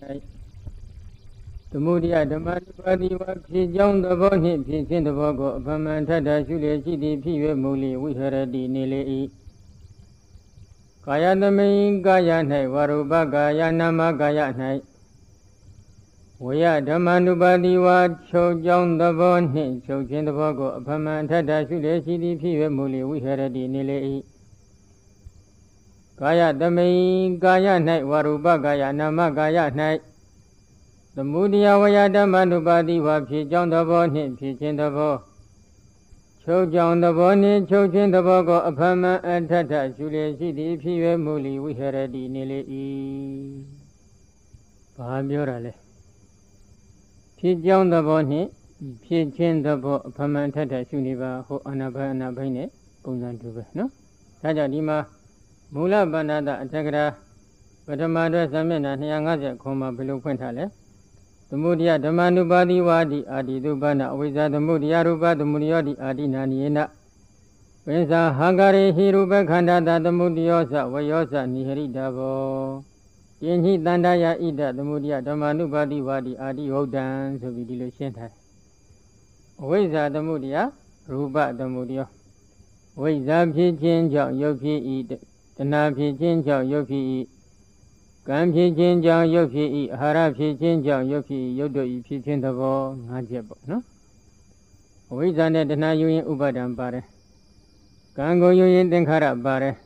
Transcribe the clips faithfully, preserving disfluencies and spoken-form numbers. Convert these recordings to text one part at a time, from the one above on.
Tumudia Damadi Wapi John the Boni, Pisin the Bogo, Pamantata, Julia City, Pia Muli, we heard the Nili Gaya the main Gaya Nai, Waruba Gaya Nama Gaya Nai. We are Damanubadi Wat, Cho John the Boni, Cho Chin the Bogo, Pamantata, Julia City, Pia Muli, we heard the Nili Gaya the main Gaya Nai, Waruba Gaya Nama Gaya Nai. The Mudia Wayada Manubadi Wapi John the Boni, Pichin the Bo. Cho John the Boni, Cho Chin the Bogo, Apama and Tata, Julia City, Pia Muli, we heard it nearly e. Pamurale. Pijon the Boni, Pichin the Bo, Apama and Tata, Suniva, Ho Anabana Bane, Bundan to no? Taja Lima, Mula Banada, Tagra, but a mother Samina, Yangaja, Coma below Quintale. The Mudia, the Manubadi Wadi, Adi Dubana, with the Mudia Ruba, the Muriodi, Adi Naniena. When the Hungary Hiruba Kanda, the Mudiosa, Wayosa, Niheri Davo. In he Dandaya Ida, the Mudia, the Manubadi Wadi, Adi Odan, so we delusion. With the Mudia, Ruba, the Mudio. With the Pijin, Yopi eat, the Napijin, Yopi eat. Gampi Jinja Yopi, Harapi Jinja Yopi, Yodo Pichin the Bo, Najabo, no? We done it na you in Ubadan Bare. Gango you in Dinkara Bare.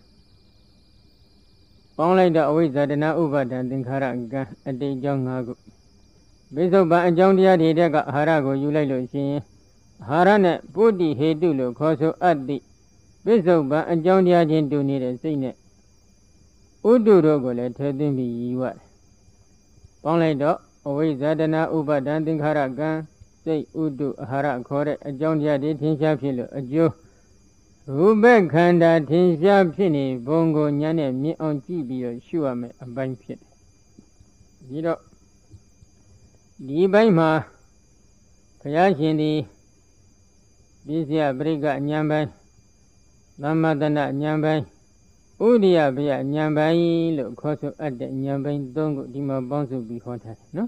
Only the always that na Ubadan Dinkara a day young Hago. Biso ba John Dia Dega Harago, you like to see Harane, Budi Hedulo, Coso Addi. Biso ba John Dia didn't do need a scene. Udu Rogole, telling me what. Only dog, always Zadana Uba Danding Haragan, say Udu Hara Kore, a John Yadi Tinsha Pilo, a Joe. Rube Kanda Tinsha Pini, Bongo Nyane, me on T V or Shuame, a bank pit. Zero. Di Baima Kayashindi, Bizia Briga Nyambai, Lamadana Nyambai. Udia Bia Nyambai, look, Coso at the Nyambai, Dongo, Dima Bonzo be haunted, no?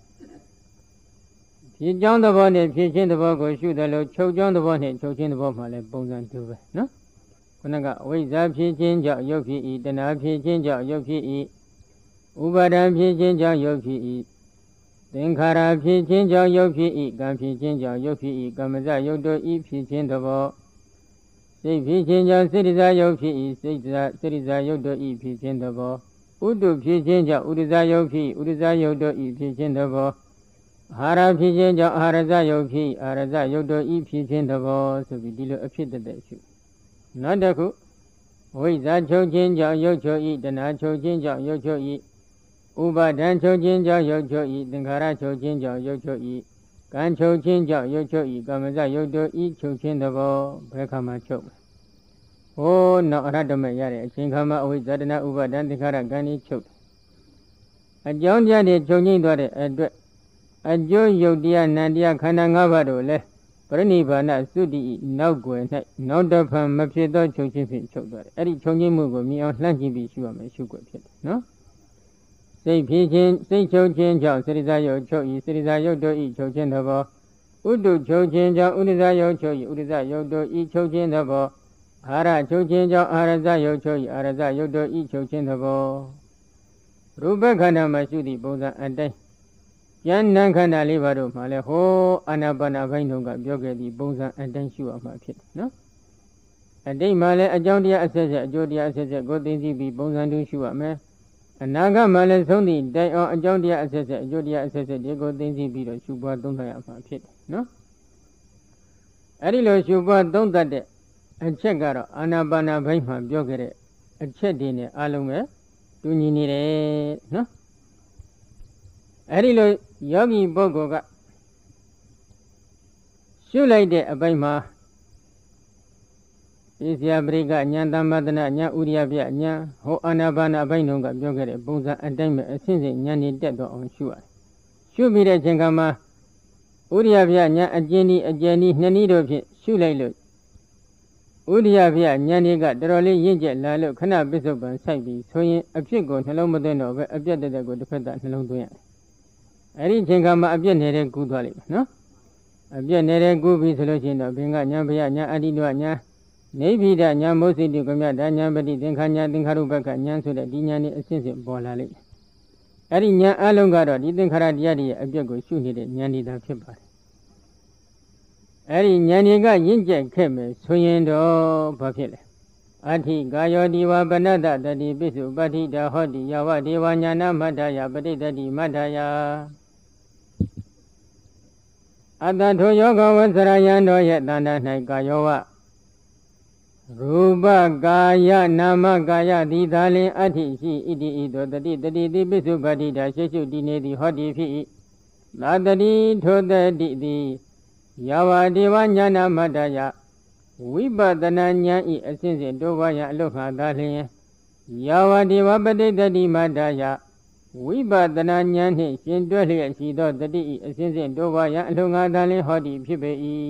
She John the bonnet, Pichin the Bogo, shoot the low, choke John the bonnet, choking the bomb, like bones and two, no? When I got ways up, Pichin, Yoki eat, then I Pichin, Yoki eat. Ubadam Pichin, Yoki eat. Then Kara Pichin, Yoki eat, Gam Pichin, Yoki eat, Gamaza, Yodo eat, Pichin the ball. Say Pichin, Siriza Yoki, Siriza Yodo E. Pichin the ball. Udu Pichin, Udiza Yoki, Udiza Yodo E. Pichin the ball. Hara Pichin, Haraza Yoki, Haraza Yodo E. Pichin the ball, so we deal a pit the issue. Nadaku, with that Chojin, Yocho eat, the Nacho Jinja, Yocho eat. Uba Dan Chojinja, Yocho eat, the Karacho Jinja, Yocho eat. Gancho Jinja, Yocho eat, Gamaza Yodo eat, Chochin the ball, Brekama choke. Oh, no, Radama Yare, Chinkama with Zadana Uba Dantikara Gani choke. A John Yadi Chojin Dore, a Joe Yodia Nadia Kanangavado le, Pranibana Sudi, no Gwen, no Dopam Mapido Chochin choke. Eddie Chojin Mugo, me on Lanky be sure, my sugar pit, no? Say Pichin, say Chochin, Sirizayo, Choi, Sirizayo do eat Chochin the ball. Udu Chochin, Udizayo, Choi, Udizayo do eat Chochin the ball. Hara Chochin, Arazayo, Choi, Arazayo do eat Chochin the ball. Rubakana Masudi, Boza and Day. Yan Nankana Livado, Maleho, Anabana Vainoga, Yogadi, Boza and then shoe of my pit, no? A day Male, a Jondia assessor, Jodia assessor, good things be Bozandu shoe up, man. A Naga Malasoni, they are a Jondia assessor, Jodia assessor, they go things be the Shuba don't have my pit, no? Arilo Shuba don't that a check out Anabana Vaima, Yogere, a check in Alume, do you need it, no? Arilo Yogi Bogoga. Shulai a Baima. Is ya briga, Nyanda Madana, Nya Uriabia, Nya, Ho Anabana Bainonga, Yogere, Boza, and Dame, a sinzi, Nyani dead on Shua. Shubira Jengama, Uriabia, Nya, a Jenny, a Jenny, Nanido, Shulai. Uriabia, Nyaniga, Droli, Yinja, Lalo, Kana Bishop and Sabi, so a pigo, hello, Madeno, a bit that I go to put that along to အဲ့ဒီချိန်ခါမှာအပြည့်နေတဲ့ကူးသွားလိမ့်မယ်နော်အပြည့်နေတဲ့ကူးပြီဆိုလို့ရှိရင်တော့ဘင်္ဂညာဘယညာအတ္တိတောညာနေဗိဒညာမုစိတုကမြတညာပတိသင်္ခာညာသင်္ခါရုပ္ပကညာဆိုတဲ့ဒီညာနေအစစ်စစ်ပေါ်လာလိမ့်မယ်အဲ့ဒီညာအလုံးကတော့ဒီသင်္ခါရတရားတွေရဲ့အပြည့်ကိုရှုနေတဲ့ညာနေသာဖြစ်ပါတယ်အဲ့ဒီဉာဏ်တွေကရင့်ကျက်ခဲ့မယ်ဆိုရင်တော့ဘာဖြစ်လဲအဋ္ဌိကာယောဒီဝပနတတတိပိစုပဋ္ဌိတာဟောတိယဝဒေဝညာနာမတ္ထယပဋိတတိမတ္ထယအတ္တထိုယောဂဝဆရယံတော်ရဲ့တဏ္ဍာ၌ကာယောဝရူပကာယနာမကာယသည်သာလင်အဋ္ဌိရှိဣတိဣသောတတိတတိတိပိစုပဋ္ဌိတာရှေရှုတည်နေသည်ဟောတိဖြစ်၏သာတတိထိုတတိသည်ယဝဒေဝညာနာမတ္တယဝိပဿနာဉာဏ်ဤအစဉ်စဉ်တိုးပွားရန်အလို့ခါသာလျင်ယဝဒေဝပဋိတတိမတ္တယဝိပဿနာဉာဏ်နှင့်ရှင်တွဲလျက်ရှိသောတတိဤအစဉ်စဉ်တိုးပွားရန်အလို့ငါသာလျင်ဟောသည်ဖြစ်ပေ၏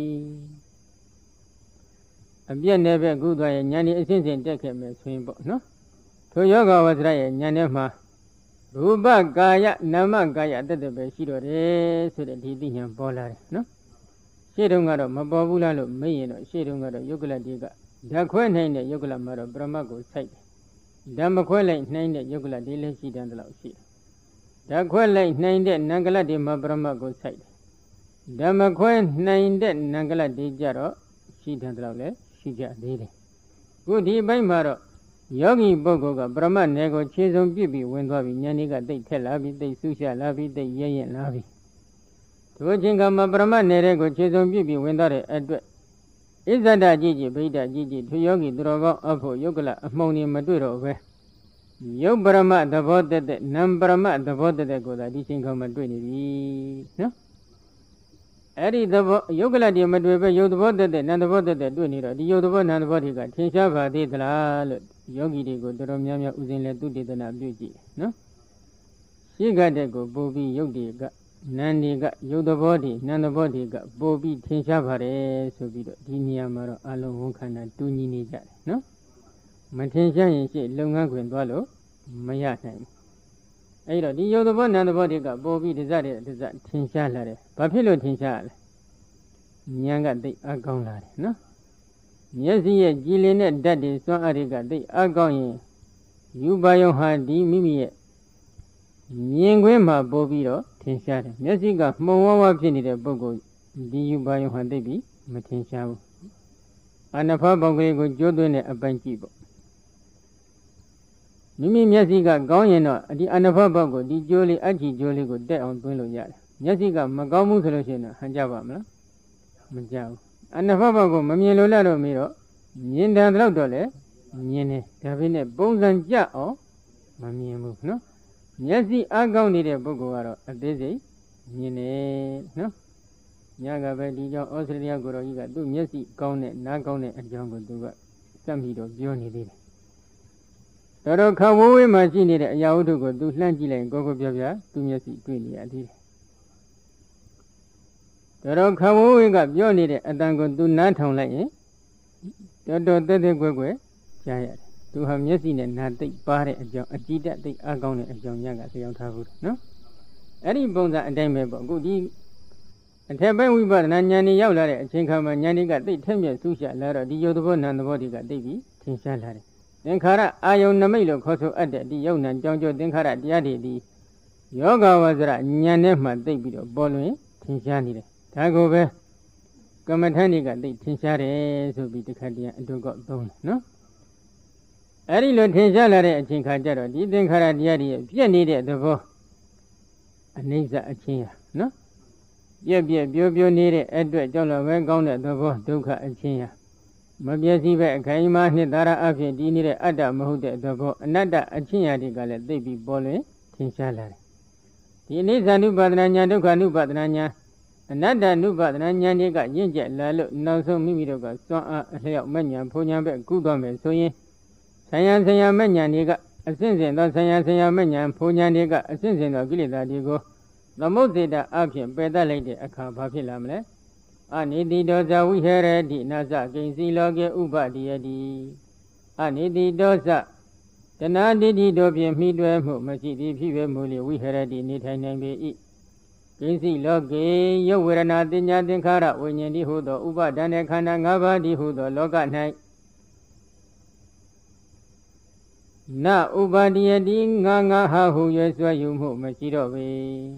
အပြည့်နဲ့ပဲကုသရဲ့ဉာဏ်ဤအစဉ်စဉ်တက်ခဲ့မယ်ဆိုရင်ပေါ့နော်ထိုယောဂဝဆရရဲ့ဉာဏ်ထဲမှာရူပကာယနာမကာယတသက်ပဲရှိတော့တယ်ဆိုတဲ့ဒီသိဉာဏ်ပေါ်လာတယ်နော်ရှေ့တုန်းကတော့မပေါ်ဘူးလားလို့မေးရင်တော့ရှေ့တုန်းကတော့ယုတ်ကလတိကဓာတ်ခွဲနိုင်တဲ့ယုတ်ကလမှာတော့ပရမတ်ကိုစိုက်တယ်ဓာတ်မခွဲလိုက်နိုင်တဲ့ယုတ်ကလဒီလည်းရှိတယ်လို့ရှိတယ်ဓာတ်ခွဲလိုက်နိုင်တဲ့နံကလတိမှာပရမတ်ကိုစိုက်တယ်ဓာတ်မခွဲနိုင်တဲ့နံကလတိကြတော့ရှိတယ်လို့လည်းရှိကြသေးတယ်ခုဒီဘက်မှာတော့ယောဂီပုဂ္ဂိုလ်ကပရမတ်နယ်ကိုခြေစုံပြစ်ပြီးဝင်သွားပြီးဉာဏ်လေးကတိတ်ထက်လာပြီးတိတ်ဆူရှာလာပြီးတိတ်ရဲရင်လာပြီးထိုချင်းကမှာပရမတ်နယ်ကိုခြေစုံပြစ်ပြီးဝင်သွားတဲ့အတွက်ဣဇဒကြည်ကြည်ဗိဒ္ဓကြည်ကြည်သူယောဂီသူတော်ကောင်းအဖို့ယုတ်ကလအမှုံနေမတွေ့တော့ပဲယုတ်ပရမတ်သဘောတသက်နံပရမတ်သဘောတသက်ကိုသာဒီချင်းကမှာတွေ့နေပြီနော်အဲ့ဒီသဘောယုတ်ကလတည်းမတွေ့ပဲယုတ်သဘောတသက်နံသဘောတသက်တွေ့နေတော့ဒီယုတ်သဘောနံသဘောတွေကထင်ရှားပါသေးသလားလို့ယောဂီတွေကိုတော်တော်များများဥစဉ်လဲသူတေသနာပြုကြည့်နော်ရှိကတဲ့ကိုပို့ပြီးယုတ်တွေကနန္ဒီကယုတ်သဘောတွေနန္သဘောတွေကပို့ပြီးထင်ရှားပါတယ်ဆိုပြီးတော့ဒီနေရာမှာတော့အလုံးဝန်ခန္ဓာတူညီနေကြတယ်နော်မထင်ရှားရင်ရှေ့လုပ်ငန်းခွင်သွားလို့မရနိုင်ဘူးအဲ့တော့ဒီယုတ်သဘောနန္သဘောတွေကပို့ပြီးတစတဲ့တစထင်ရှားလာတယ်ဘာဖြစ်လို့ထင်ရှားလဲဉာဏ်ကသိအကောင်းလာတယ်နော်မျက်စိရဲ့ကြည်လင်တဲ့ဓာတ်တွေစွမ်းအားတွေကသိအကောင်းရင်ယူပါယုံဟာဒီမိမိရဲ့မြင်ခွင့်မှာပို့ပြီးတော့ထင်ရှားတယ်မျက်စိကမှုံဝဝဖြစ်နေတဲ့ပုဂ္ဂိုလ်ဒီယူပါယုံဟာသိပြီးမထင်ရှားဘူးအနဖပေါင်ကလေးကိုကြိုးသွင်းတဲ့အပိုင်ကြည့်ပေါ့မိမိမျက်စိကကောင်းရင်တော့ဒီအနဖပေါင်ကိုဒီကြိုးလေးအချီကြိုးလေးကိုတက်အောင်သွင်းလို့ရတယ်မျက်စိကမကောင်းဘူးဆိုလို့ရှိရင်တော့ဟန်ကြပါမလားမကြဘူးအနဖပေါင်ကိုမမြင်လို့လာတော့မေးတော့မြင်တယ်တော့တော့လေမြင်တယ်ဒါပေမဲ့ပုံစံကြအောင်မမြင်ဘူးနော်မျက်စိအကောင်းနေတဲ့ပုဂ္ဂိုလ်ကတော့အသေးစိတ်မြင်တယ်နော်ညကပဲဒီကြောင့်ဩစတြေးလျကိုရောကြီးကသူ့မျက်စိကောင်းတဲ့နားကောင်းတဲ့အကြောင်းကိုသူကစက်ပြီးတော့ပြောနေသေးတယ်တော်တော်ခဝဝေးမှရှိနေတဲ့အရာဝတ္ထုကိုသူလှမ်းကြည့်လိုက်ကိုကိုပြောပြသူ့မျက်စိတွေ့နေရသေးတယ်တော်တော်ခဝဝေးကပြောနေတဲ့အတန်ကိုသူနားထောင်လိုက်ရင်တော်တော်တက်တက်ကွယ်ကွယ်ကြားရတယ်သူဟာမျက်စိနဲ့နားသိပ်ပါတဲ့အကြောင်းအကြည့်တက်သိပ်အကောင်းတဲ့အကြောင်းညကလျှောက်ထားဘူးနော်အဲ့ဒီပုံစံအတိုင်းပဲပေါ့အခုဒီအထက်ပိုင်းဝိပဿနာဉာဏ်ကြီးရောက်လာတဲ့အချိန်ခါမှာဉာဏ်ကြီးကသိပ်ထက်မြက်ဆူရှာလာတော့ဒီယုတ်သဘောနံသဘောတွေကသိပြီးထင်ရှားလာတယ်သင်္ခါရအာယုန်နမိတ်လို့ခေါ်ဆိုအပ်တဲ့ဒီယုတ်နံကြောင်းကျိုးသင်္ခါရတရားတွေဒီယောဂဝဇ္ဇရဉာဏ်နဲ့မှသိပြီးတော့ပေါ်လွင်ထင်ရှားနေတယ်ဒါကိုပဲကမ္မထန်တွေကသိထင်ရှားတယ်ဆိုပြီးတခါတည်းအတုကောက်သုံးတယ်နော်အဲ့ဒီလိုထင်ရှားလာတဲ့အချိန်ခါကျတော့ဒီသင်္ခါရတရားတွေပြည့်နေတဲ့သဘောအနိစ္စအချင်းဟာနော်ပြည့်ပြည့်ပြိုးပြိုးနေတဲ့အတွက်ကြောင့်လည်းပဲကောင်းတဲ့သဘောဒုက္ခအချင်းဟာမပြည့်စည်ပဲအခိုင်အမာနှစ်သာရအဖြစ်တည်နေတဲ့အတ္တမဟုတ်တဲ့သဘောအနတ္တအချင်းရာတွေကလည်းသိပြီးပေါ်လွင်ထင်ရှားလာတယ်ဒီအနိစ္စ ानु ပါဒနာညာဒုက္ခ ानु ပါဒနာညာအနတ္တ ानु ပါဒနာညာတွေကရင့်ကျက်လာလို့နောက်ဆုံးမိမိတို့ကစွမ်းအားအလျောက်မဉ္ဇဉ်ဖုန်ဉ္ဇဉ်ပဲကုသွားမယ်ဆိုရင်ဆံယံဆံယံမဉ္ဇဉ်တွေကအစဉ်စဉ်သောဆံယံဆံယံမဉ္ဇဉ်ဖုန်ဉ္ဇဉ်တွေကအစဉ်စဉ်သောကိလေသာတွေကိုသမုဒ္ဒေတာအဖြစ်ပယ်တတ်လိုက်တဲ့အခါဘာဖြစ်လာမလဲအနိတိတောဇဝိဟရတိနာဇကိဉ္စီလောကေဥပတိယတိအနိတိတောဇတဏှာတိတိတို့ဖြင့်မိတွဲမှုမရှိသည်ဖြစ်ပဲမူလေဝိဟရတိနေထိုင်နိုင်ပေ၏ကိစီလောကေယုတ်ဝေဒနာတင်ညာသင်္ခါရဝိညာဉ်တိဟုသောဥပါဒဏ်နဲ့ခန္ဓာ၅ပါးတိဟုသောလောက၌နဥပါဒိယတိငါငါဟာဟုရွယ်ဆွဲယူမှုမရှိတော့ပေ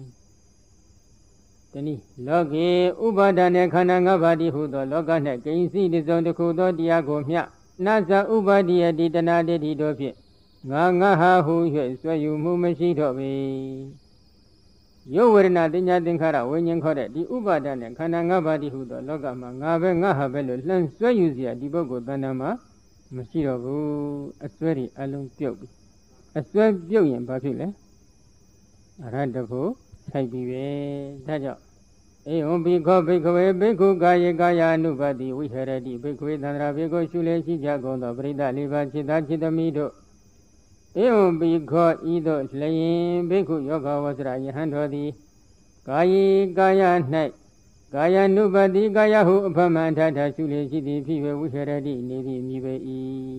တနည်းလောကေဥပါဒဏ်နဲ့ခန္ဓာ၅ပါးတိဟုသောလောက၌ကိစီတစုံတစ်ခုသောတရားကိုမျှနာဇဥပါဒိယတိတဏှာတိတိတို့ဖြင့်ငါငါဟာဟုရွယ်ဆွဲယူမှုမရှိတော့ပေယုတ်ဝေဒနာတင်ညာသင်္ခါရဝိညာဉ်ခေါ်တဲ့ဒီဥပါဒနဲ့ခန္ဓာ၅ပါးတိဟုသောလောကမှာငါပဲငါဟာပဲလို့လှမ်းဆွဲယူเสียဒီပုဂ္ဂိုလ်တဏ္ဍာမှာမရှိတော့ဘူးအစွဲတွေအလုံးပြုတ်ပြီအစွဲပြုတ်ရင်ဘာဖြစ်လဲအရဟတဖို့ဆိုင်ပြီပဲဒါကြောင့်အေဝံဘိခောဘိကဝေဘိက္ခုကာယေကာယ ानु ပါတိဝိဟရတိဘိက္ခွေသန္တရာဘေကိုရှုလေရှိကြကုန်သောပရိသတ်လေးပါးจิตသားจิตသမီးတို့ဧဝံဘိခောဤသို့လျင်ဘိက္ခုယောဂဝဆရာယဟန်တော်သည်ကာယေကာယ၌ကာယ ानु ပါတိကာယဟုအဖမန်ထထရှုလေရှိသည်ဖြစ်ဝိဟရတိနေသည်မြည်ပေ၏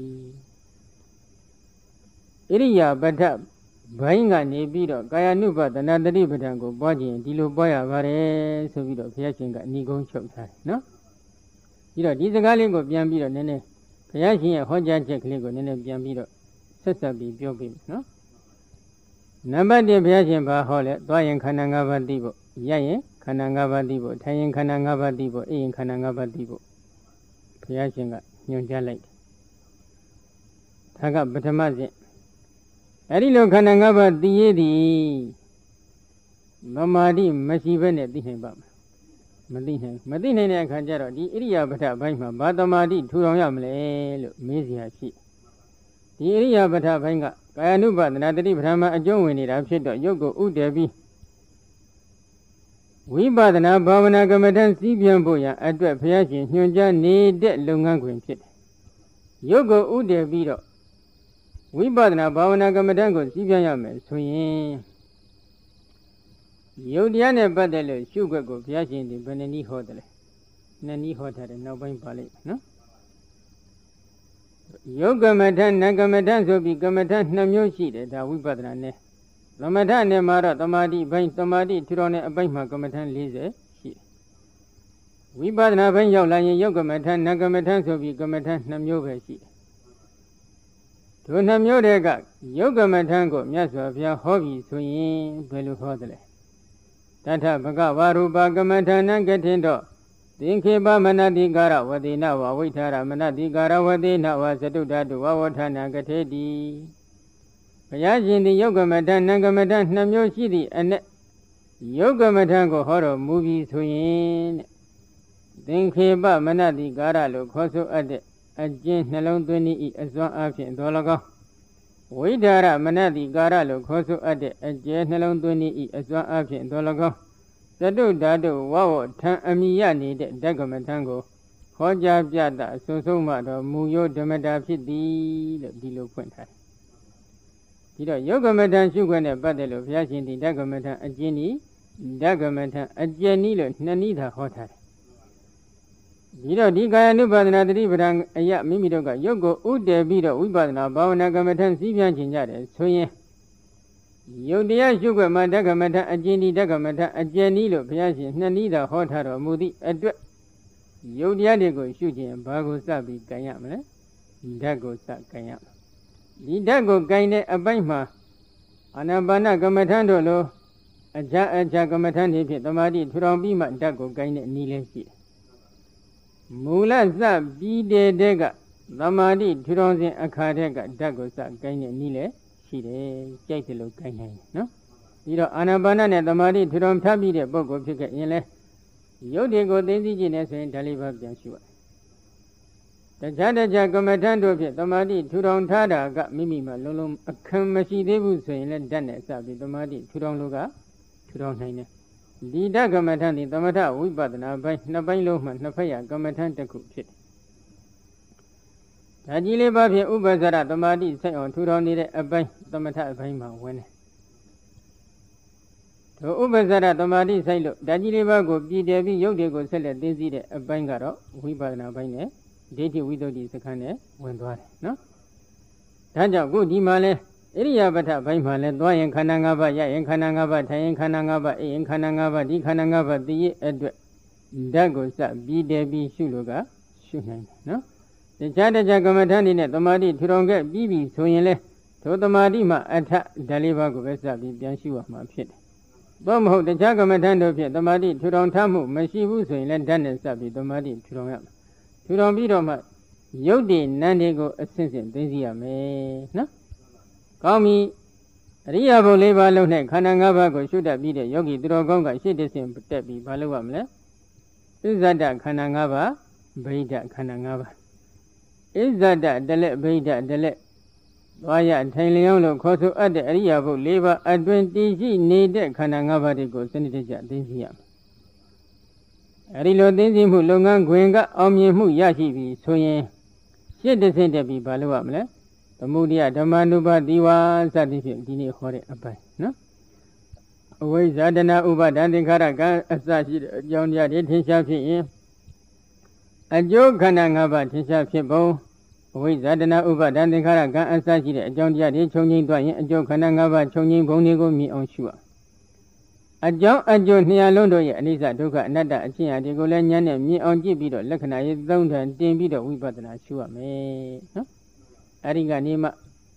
ဣရိယာပဋ္ဌဘိုင်းကနေပြီးတော့ကာယ ानु ပဒနာတတိပဋ္ဌာန်ကိုပွားခြင်းဒီလိုပွားရပါတယ်ဆိုပြီးတော့ဘုရားရှင်ကအနိဂုံးချုပ်ထားတယ်နော်ပြီးတော့ဒီစကားလေးကိုပြန်ပြီးတော့နည်းနည်းဘုရားရှင်ရဲ့ဟောကြားချက်ကလေးကိုနည်းနည်းပြန်ပြီးတော့ဆက်ဆက်ပြီးပြောပြမယ်နော်နံပါတ်တစ်ဘုရားရှင်ဘာဟောလဲသွားရင်ခန္ဓာ၅ပါးသိဖို့ရရင်ခန္ဓာ၅ပါးသိဖို့ထိုင်ရင်ခန္ဓာ၅ပါးသိဖို့အိပ်ရင်ခန္ဓာ၅ပါးသိဖို့ဘုရားရှင်ကညွှန်ကြားလိုက်တယ်ဒါကပထမစဉ်အဲ့ဒီလိုခန္ဓာ၅ပါးသိရသည်သမာဓိမရှိဘဲနဲ့သိနိုင်ပါမသိနိုင်မသိနိုင်တဲ့အခါကျတော့ဒီဣရိယာပဋ္ဌဘိုင်းမှာဘာသမာဓိထူထောင်ရမလဲလို့မေးစရာရှိဒီဣရိယာပဋ္ဌဘိုင်းကကာယ ानु ပဒနာတတိပဋ္ဌာန်မှာအကျုံးဝင်နေတာဖြစ်တော့ယုတ်ကိုဥတည်ပြီးဝိပဿနာဘာဝနာကမ္မဋ္ဌာန်းစီးပြန်ဖို့ရန်အတွက်ဘုရားရှင်ညွှန်ကြားနေတဲ့လုပ်ငန်းခွင်ဖြစ်တယ်ယုတ်ကိုဥတည်ပြီးတော့ဝိပဿနာဘာဝနာကမ္မဋ္ဌာန်းကိုစီးပြန်ရမယ်ဆိုရင်ယုတ်တရားနဲ့ပတ်သက်လို့ရှုခွက်ကိုဘုရားရှင်ဒီဘယ်နည်းဟောတယ်လဲနှစ်နည်းဟောထားတယ်နောက်ပိုင်းပါလိမ့်မယ်နော်ယုတ်ကမ္မဋ္ဌာန်းနကမ္မဋ္ဌာန်းဆိုပြီးကမ္မဋ္ဌာန်းနှစ်မျိုးရှိတယ်ဒါဝိပဿနာနဲ့သမထနဲ့မှာတော့သမာဓိဘိုင်းသမာဓိထူထောင်တဲ့အပိုင်းမှာကမ္မဋ္ဌာန်း၄၀ရှိတယ်ဝိပဿနာဘိုင်းရောက်လာရင်ယုတ်ကမ္မဋ္ဌာန်းနကမ္မဋ္ဌာန်းဆိုပြီးကမ္မဋ္ဌာန်းနှစ်မျိုးပဲရှိတယ်ဒုနှစ်မျိုးတည်းကယုတ်ကမ္မဋ္ဌာန်းကိုမြတ်စွာဘုရားဟောပြီးဆိုရင်ဘယ်လိုဟောသလဲတထဘဂဝရူပကမ္မဋ္ဌာနံကထင်တော့သင်္ခေပမနတိကာရဝတိနဝဝိထာရမနတိကာရဝတိနဝသတုဓာတုဝဝဋ္ဌာနကထေတိဘုရားရှင်သည်ယုတ်ကမ္မဋ္ဌာန်းနံကမ္မဋ္ဌာန်းနှစ်မျိုးရှိသည့်အနက်ယုတ်ကမ္မဋ္ဌာန်းကိုဟောတော်မူပြီးဆိုရင်သင်္ခေပမနတိကာရလို့ခေါ်ဆိုအပ်တဲ့အကျဉ်နှလုံးသွင်းဤအစွမ်းအဖြစ်သော၎င်းဝိဓာရမနတိကာရလို့ခေါ်ဆိုအပ်တဲ့အကျဉ်နှလုံးသွင်းဤအစွမ်းအဖြစ်သော၎င်းသတုဓာတုဝဝထံအမိယနေတဲ့ဓကမထံကိုဟောကြားပြတာအဆုံးဆုံးမှတော့မူယောဓမ္မတာဖြစ်သည်လို့ဒီလိုဖွင့်ထားတယ်ဒီတော့ယုတ်ကမထံရှုခွင့်နဲ့ပတ်သက်လို့ဘုရားရှင်ဒီဓကမထံအကျဉ်ဤဓကမထံအကျဉ်ဤလို့နှစ်နည်းသာဟောထားတယ်ဒီတော့ဒီကာယ ानु ပါဒနာတတိပဋ္ဌာန်အယမိမိတို့ကယုတ်ကိုဥတည်ပြီးတော့ဝိပဿနာဘာဝနာကမ္မထံစီးပြန်ခြင်းကြတယ်ဆိုရင်ယုတ်တရားရှုခွင့်မှာဓကမထံအကျဉ်ဤဓကမထံအကျဉ်ဤလို့ဘုရားရှင်နှစ်နည်းသာဟောထားတော်မူသည့်အတွက်ယုတ်တရားတွေကိုရှုခြင်းဘာကိုစပြီးကံရမလဲဓာတ်ကိုစကံရမယ်ဒီဓာတ်ကိုကံတဲ့အပိုင်းမှာအာနာပါနကမ္မထံတို့လိုအခြားအခြားကမ္မထံတွေဖြင့်သမာဓိထူထောင်ပြီးမှဓာတ်ကိုကံတဲ့နည်းလေးရှိတယ်မူလစပြီးတဲ့တဲ့ကသမာဓိထူထောင်ခြင်းအခါတဲ့ကဓာတ်ကိုစကံတဲ့နည်းလေးရှိတယ်ကြိုက်တယ်လို့ကံနိုင်တယ်နော်ပြီးတော့အာနာပါနနဲ့သမာဓိထူထောင်ထားပြီးတဲ့ပုဂ္ဂိုလ်ဖြစ်ခဲ့ရင်လဲယုတ်တွေကိုသိသိကြည့်နေဆိုရင်ဒါလေးပါပြန်ရှုရတခြားတခြားကမ္မထံတို့ဖြင့်သမာဓိထူထောင်ထားတာကမိမိမှာလုံးလုံးအခမ်းမရှိသေးဘူးဆိုရင်လည်းဓာတ်နဲ့စပြီးသမာဓိထူထောင်လို့ကထူထောင်နိုင်တယ်ဒီဓကမ္မထံဒီသမထဝိပဿနာဘိုင်းနှစ်ပိုင်းလုံးမှနှစ်ဖက်ရကမ္မထံတစ်ခုဖြစ်တယ်ဒါကြီးလေးပါဖြင့်ဥပ္ပဇ္ဇရသမာဓိဆိုင်အောင်ထူထောင်နေတဲ့အပိုင်းသမထအပိုင်းမှာဝင်တယ်တို့ဥပ္ပဇ္ဇရသမာဓိဆိုင်လို့ဒါကြီးလေးပါကိုပြည်တယ်ပြီးရုပ်တွေကိုဆက်လက်သိသိတဲ့အပိုင်းကတော့ဝိပဿနာဘိုင်းနဲ့ဒိဋ္ဌိဝိသုဒ္ဓိစခန်းနဲ့ဝင်သွားတယ်နော်ဒါကြောင့်ခုဒီမှာလဲ Iriya Bata Baimale, Dwayan Kanangaba, Yayan Kanangaba, Tayan Kanangaba, Ayan Kanangaba, Di Kanangaba, the Edward Dagosa, B. Debbie Shuluga, Shunan, no? The Chada Jagamatani, the Madi, Turonga, Bibi, Soyele, to the Madima, Atta, Daliba Govesa, Bianshua, my pit. Bomho, the Jagamatando, the Madi, Turon Tamu, Mashibu, so in London, Sabi, the Madi, Turon. Turon Bidoma, Yodi, Nandigo, Assassin, Dizia, me, no? Call me Riabo Leva Lone, Kanangaba, go shoot a video, Yogi Drogonga, she the same, Tebi, Baluamle. Is that that Kanangaba, Beda Kanangaba? Is that that Dele Beda Dele? Waya, Tailiolo, Koso at the Riabo Leva, Adventi, needed Kanangaba to go send it at this year. Arilo Dizimu Longan Gwenga, Omimu Yashi, Soye, she the same Tebi, Baluamle. The Mudia, the Manuba, Diwa, Sadifi, Dini Hore Abai, no? Away Zadana Uba, Dandikara, Asashi, John Yadi, Tishafi, a joke Kanangaba, Tishafi Bo, away Zadana Uba, Dandikara, Asashi, John Yadi, Chonging Dwayne, a joke Kanangaba, Chonging Bonigo, me on sure. A joke, a joke near Londo, Anisa, Duka, Nada, Chia, de Golan, me on Gibido, Lakana, don't and Dimbido, we but not sure, me, no? Ariganima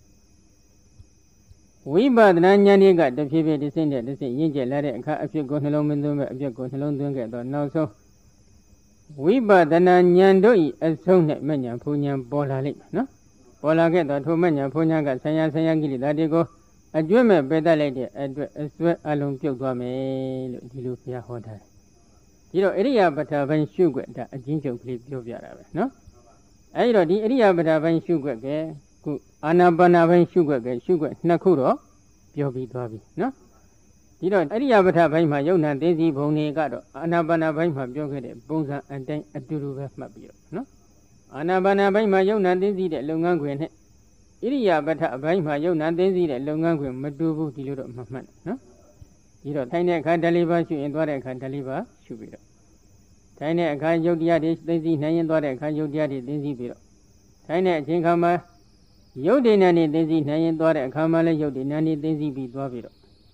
We bad Nanyani got the people descended to say Yinja Larry and cut a few go along with them, if you go along to get on now. So we bad the Nanyandoi as soon as Manya Punya Bola Lip, no? Bola get the two Manya Punya got Sayan Sayangili, that they go a dreamer better lady as well along Pilgame, Dilupia Hotel. You know, area but a van sugar that a ginger clip of your no? I know the area but a van sugar, Anabana van sugar, sugar, Nakuro, Piobi Babi, no? You know, area but a van my own Daisy Bone Gado, Anabana van my yoga, Bonza and then a Duru Mabio, no? Anabana van my own Daisy that Longan, area but a van my own Daisy that Longan, Madubu, the little Maman, no? You know, Tiny can't deliver you in what I can deliver, should be. Tiny can't you diadis, Daisy, Nayan daughter, can't you diadis, Daisy Biro. Tiny Jinkama, Yodinani, Daisy, Nayan daughter, Kamala, Yodinani, Daisy be Dwaviro.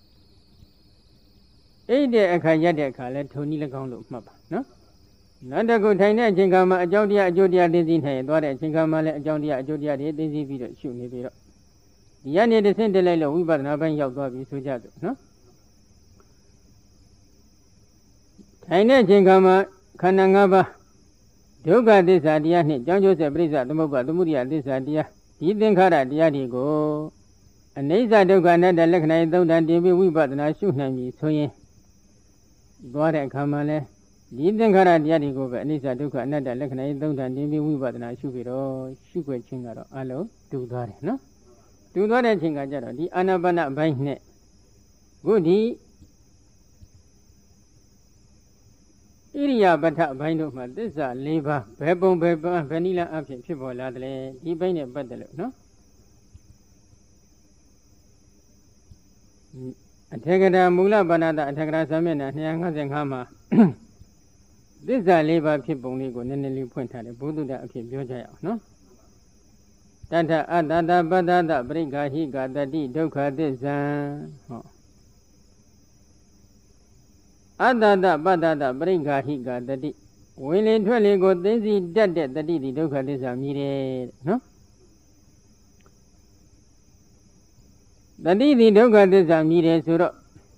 A day a Kayadeka, let Tony Lagondo map, no? Not a good Tiny Jinkama, Jodia, Jodia, Daisy, Nayan daughter, Jinkama, Jodia, Jodia, Daisy Biro, shoot me Biro. The Yanni descend the Lelo, we but Naban Yawabi Sujazo, no? Taina Jingama, Kanangaba, Doga this idea, John Joseph Brisa, the Moba, the Mudia, this idea, Yidinkara, Diadigo, and Neza Doga, Nada Lekna, though that they will but not shoot me, so ye. Dwara Kamale, Yidinkara, Diadigo, but Neza Doga, Nada Lekna, though that they will but not shoot it all, sugar chingaro, allo, do Dwara, no? Do Dwara Chingajaro, the Anabana Baine. Goody. Iriya Bata Baino, this is a labor, Bebo, Bebo, Vanilla Apple, Chibo Ladle, he bane a battle, no? Atagada Mula Banada, Atagra Samena, Yangas and Hama. This is a labor people only go Nelly point at the Buddha Apple, Bioja, no? Tata Adada Badada, Briga, he got the D, Doka, this, uh, Adada Badada Bringa he got the D. Willing to go daisy dead the D, the Doka is a mire, no? The D, the Doka is a mire, Suro.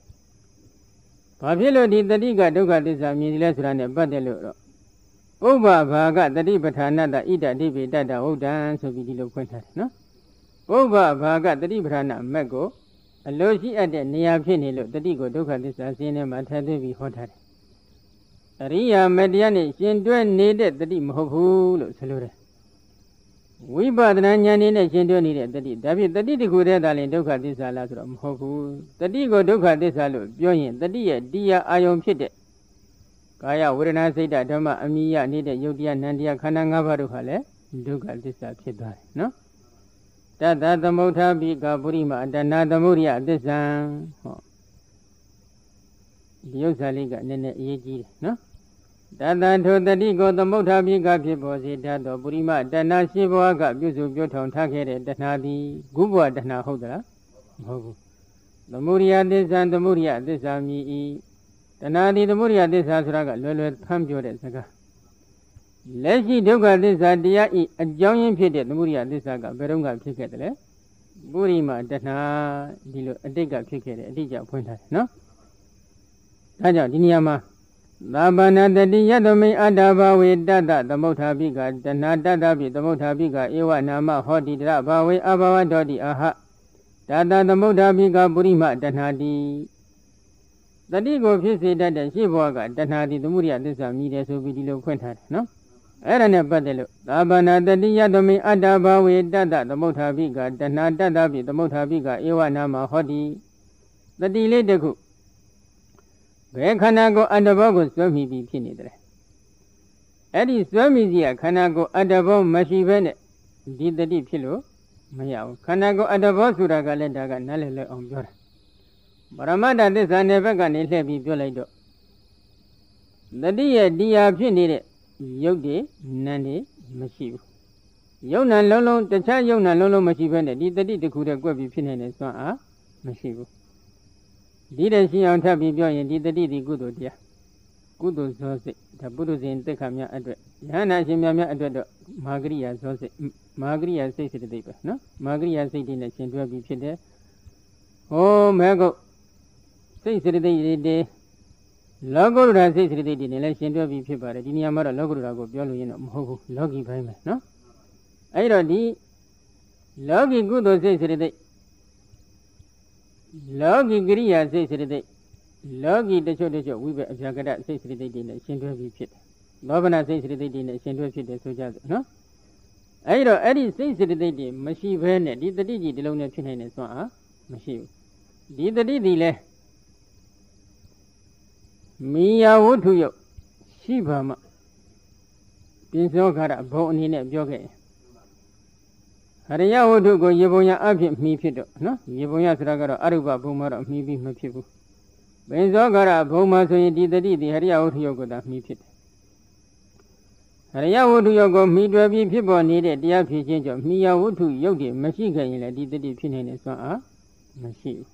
Papilo did the Diga Doka is a mire, run a badalo. Over Vaga, the D, but another Ida Divi Dada, old dance of the Quinta, no? Over Vaga, the D, but Mago. A logi at the near Pinilo, the Digo Doka this as in a matter to be hotter. Ria Mediani, she needed the dim hofu, salute. We bought Nanyani, she needed the D. David, the Digo Redal Doka this alatrum hofu, the Digo Doka this alu, join the dear, dear Ion Pit. Kaya, wouldn't I say that Doma Amia needed Yodia Nandia Kanangavaru Hale? Doka this appeared, no? That the motor be Gaburima and another Muria, this one. The Yosaliga, Nene Yegi, no? That to the Digo, the motor be Gabibosi, that the Burima, the Nasiboaga, Yuzu Buton Takere, the Nadi, Guba, the Nahoda, ဟုတ်သမုဒိယသစ္စာသမုဒိယသစ္စာမြည်ဤတဏှာတိသမုဒိယသစ္စာဆိုတာကလွယ်လွယ်ဖမ်းပြောတဲ့စကားလက်ရှိဒုက္ခသစ္စာတရားဤအကြောင်းရင်းဖြစ်တဲ့သမုဒိယသစ္စာကဘယ်တော့မှဖြစ်ခဲ့တယ်လဲပုရိမတဏှာဒီလိုအတိတ်ကဖြစ်ခဲ့တယ်အတိတ်ကဖွင့်ထားတယ်နော်ဒါကြောင့်ဒီနေရာမှာသာဘာနာတတိယတမိအတ္တဘာဝေတတ္တသမုဋ္ဌာပိကတဏှာတတ္တပိသမုဋ္ဌာပိကဧဝနာမဟောတိတရဘာဝေအဘာဝတောတိအာဟတတသမုဋ္ဌာပိကပုရိမတဏှာတိတတိကိုဖြစ်စေတတ်တဲ့ရှေ့ဘဝကတဏှာတိသမုဒိယသစ္စာမြည်တယ်ဆိုပြီးဒီလိုဖွင့်ထားတယ်နော်အဲ့ဒါနဲ့ပတ်သက်လို့သာဘာနာတတိယတမိအတ္တဘာဝေတတ္တသမုဋ္ဌာပိကတဏှာတတ္တပိသမုဋ္ဌာပိကဧဝနာမဟောတိတတိလေးတစ်ခုဘယ်ခန္ဓာကိုယ်အတ္တဘောကိုစွဲမိပြီးဖြစ်နေတယ်အဲ့ဒီစွဲမိစီကခန္ဓာကိုယ်အတ္တဘောမရှိဘဲနဲ့ဒီတတိဖြစ်လို့မရဘူးခန္ဓာကိုယ်အတ္တဘောဆိုတာကလည်းဒါကနားလည်လွယ်အောင်ပြောတာပရမတ္ထသစ္စာနယ်ဘက်ကနေလှည့်ပြီးပြောလိုက်တော့တတိရဲ့တရားဖြစ်နေတဲ့ယုတ်တွေနံတွေမရှိဘူးယုတ်နံလုံးလုံးတခြားယုတ်နံလုံးလုံးမရှိဘဲနဲ့ဒီတတိတစ်ခုတည်းကွက်ပြီးဖြစ်နေတဲ့စွမ်းအားမရှိဘူးဒီတဲ့ရှင်းအောင်ထပ်ပြီးပြောရင်ဒီတတိဒီကုသိုလ်တရားကုသိုလ်ဇောစိတ်ဒါပုရုဇဉ်တက်ခါများအတွက်ယဟနာရှင်များများအတွက်တော့မာဂရိယာဇောစိတ်မာဂရိယာစိတ်စိတ်တိတ်ပဲနော်မာဂရိယာစိတ်တွေနဲ့ရှင်တွဲပြီးဖြစ်တယ်ဟောမဲကုတ်စိတ်စိတ်တိတ်တွေလောကုတ္တရာစိတ်စိတ်တိတ်တွေနဲ့လည်းရှင်တွဲပြီးဖြစ်ပါတယ်ဒီနေရာမှာတော့လောကုတ္တရာကိုပြောလို့ရင်တော့မဟုတ်ဘူးလောကီပိုင်းပဲနော်အဲ့တော့ဒီလောကီကုသိုလ်စိတ်စိတ်တိတ်လောကီကရိယာစိတ်စိတ်တိတ်လောကီတချို့တချို့ဝိပအပြာကတစိတ်စိတ်တိတ်တွေနဲ့ရှင်တွဲပြီးဖြစ်တယ်လောဘနာစိတ်စိတ်တိတ်တွေနဲ့ရှင်တွဲဖြစ်တယ်ဆိုကြစို့နော်အဲ့တော့အဲ့ဒီစိတ်စိတ်တိတ်တွေမရှိဘဲနဲ့ဒီတတိကြီးဒီလုံးနဲ့ဖြစ်နေတဲ့စွမ်းအားမရှိဘူးဒီတတိဒီလဲမိယာဝတ္ထုယုတ်ရှိပါမှပြင်းစောခါရဘုံအနေနဲ့ပြောခဲ့ဟရိယဝတ္ထုကိုရေပုံရအဖြစ်မှီဖြစ်တော့နော်ရေပုံရဆိုတာကတော့အရုပဘုံမှာတော့မှီပြီးမဖြစ်ဘူးပင်စောခါရဘုံမှာဆိုရင်ဒီတတိဒီဟရိယဝတ္ထုယုတ်ကသာမှီဖြစ်တယ်ဟရိယဝတ္ထုယုတ်ကိုမှီတွယ်ပြီးဖြစ်ပေါ်နေတဲ့တရားဖြစ်ခြင်းကြောင့်မိယာဝတ္ထုယုတ်တွေမရှိခဲ့ရင်လည်းဒီတတိဖြစ်နေတဲ့စွမ်းအားမရှိဘူး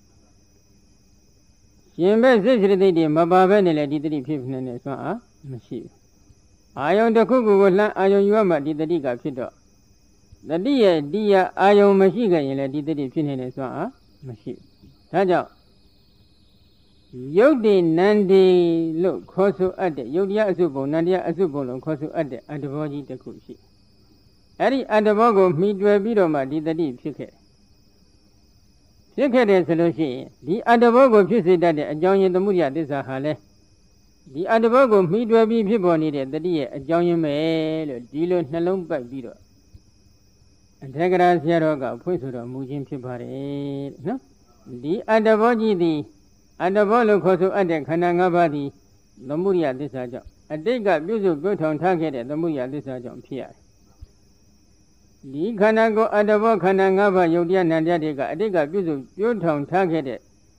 ရှင်ဘက်စိတ်စိတ်တိတ်တွေမပါဘဲနဲ့လည်းဒီတတိဖြစ်နေတဲ့စွမ်းအားမရှိဘူးအာယုံတစ်ခုခုကိုလှမ်းအာယုံယူရမှဒီတတိကဖြစ်တော့တတိရဲ့ဒီယအာယုံမရှိခဲ့ရင်လည်းဒီတတိဖြစ်နေတဲ့စွမ်းအားမရှိဘူးဒါကြောင့်ယုတ်တိနန္ဒီလို့ခေါ်ဆိုအပ်တဲ့ယုတ်တရားအစုပုံနန္တရားအစုပုံလို့ခေါ်ဆိုအပ်တဲ့အတ္တဘောကြီးတစ်ခုရှိအဲ့ဒီအတ္တဘောကိုမှီတွယ်ပြီးတော့မှဒီတတိဖြစ်ခဲ့ဖြစ်ခဲ့တယ်ဆိုလို့ရှိရင်ဒီအတ္တဘောကိုဖြစ်စေတတ်တဲ့အကြောင်းရင်းသမုဒိယသစ္စာဟာလဲဒီအတ္တဘောကိုမှီတွယ်ပြီးဖြစ်ပေါ်နေတဲ့တတိရဲ့အကြောင်းရင်းပဲလို့ဒီလိုနှလုံးပိုက်ပြီးတော့အထေကရာဆရာတော်ကဖွင့်ဆိုတော်မူခြင်းဖြစ်ပါတယ်နော်ဒီအတ္တဘောကြီးသည်အတ္တဘောလို့ခေါ်ဆိုအပ်တဲ့ခန္ဓာ၅ပါးသည်သမုဒိယသစ္စာကြောင့်အတိတ်ကပြုစုပြုထောင်ထားခဲ့တဲ့သမုဒိယသစ္စာကြောင့်ဖြစ်ရတယ်ဒီခန္ဓာကိုယ်အတ္တဘောခန္ဓာ၅ပါးယုတ်တရားနံတရားတွေကအတိတ်ကပြုစုပြုထောင်ထားခဲ့တဲ့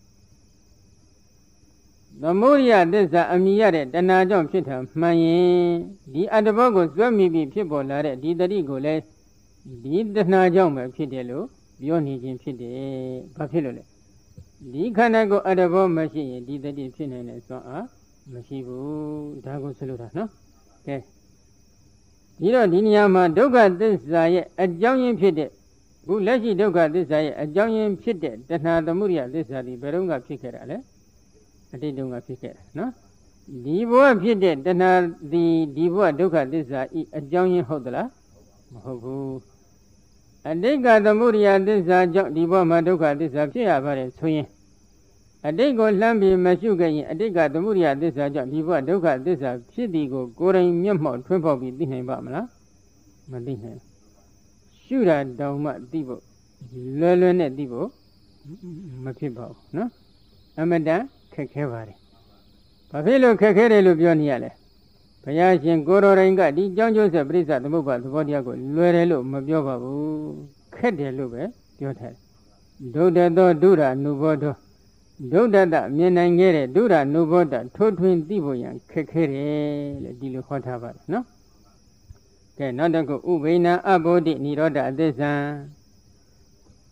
သမုဒိယသစ္စာအမိရတဲ့တဏှာကြောင့်ဖြစ်တာမှန်ရင်ဒီအတ္တဘောကိုစွဲမိပြီးဖြစ်ပေါ်လာတဲ့ဒီတတိကိုလည်းဒီတဏှာကြောင့်ပဲဖြစ်တယ်လို့ပြောနေခြင်းဖြစ်တယ်ဘာဖြစ်လို့လဲဒီခန္ဓာကိုယ်အတ္တဘောမရှိရင်ဒီတတိဖြစ်နိုင်တဲ့စွမ်းအားမရှိဘူးဒါကိုဆိုလိုတာနော်ကဲဒီတော့ဒီနေရာမှာဒုက္ခသစ္စာရဲ့အကြောင်းရင်းဖြစ်တဲ့ခုလက်ရှိဒုက္ခသစ္စာရဲ့အကြောင်းရင်းဖြစ်တဲ့တဏှာသမုဒိယသစ္စာဒီဘယ်တော့မှဖြစ်ခဲ့တာလဲအတိတ်တုန်းကဖြစ်ခဲ့တာနော်ဒီဘဝဖြစ်တဲ့တဏှာဒီဒီဘဝဒုက္ခသစ္စာဤအကြောင်းရင်းဟုတ်သလားမဟုတ်ဘူးအတိတ်ကသမုဒိယသစ္စာကြောင့်ဒီဘဝမှာဒုက္ခသစ္စာဖြစ်ရပါတယ်ဆိုရင်အတိတ်ကိုလှမ်းပြီးမရှုခဲ့ရင်အတိတ်ကသမုဒိယသစ္စာကြောင့်ဒီဘဝဒုက္ခသစ္စာဖြစ်သည်ကိုကိုယ်တိုင်မျက်မှောက်ထွန်းပေါက်ပြီးသိနိုင်ပါမလားမသိနိုင်ရှုတာတောင်မှသိဖို့လွယ်လွယ်နဲ့သိဖို့မဖြစ်ပါဘူးနော်အမတန်ခက်ခဲပါတယ်ဘာဖြစ်လို့ခက်ခဲတယ်လို့ပြောနေရလဲဘုရားရှင်ကိုယ်တော်တိုင်ကဒီကြောင်းကျိုးဆက်ပရိစ္ဆသမုပ္ပါသဘောတရားကိုလွယ်တယ်လို့မပြောပါဘူးခက်တယ်လို့ပဲပြောထားတယ်ဒုဒ္ဒသောဒုရနုဘောသောဒုဒ္ဒတမြင်နိုင်ခဲ့တဲ့ဒုရနုဘောတထိုးထွင်းသိဖို့ရန်ခက်ခဲတယ်လို့ဒီလိုဟောထားပါတယ်နော်ကဲနောက်တစ်ခုဥပိ္ပနာအဘောဓိနိရောဓအသစ္စာ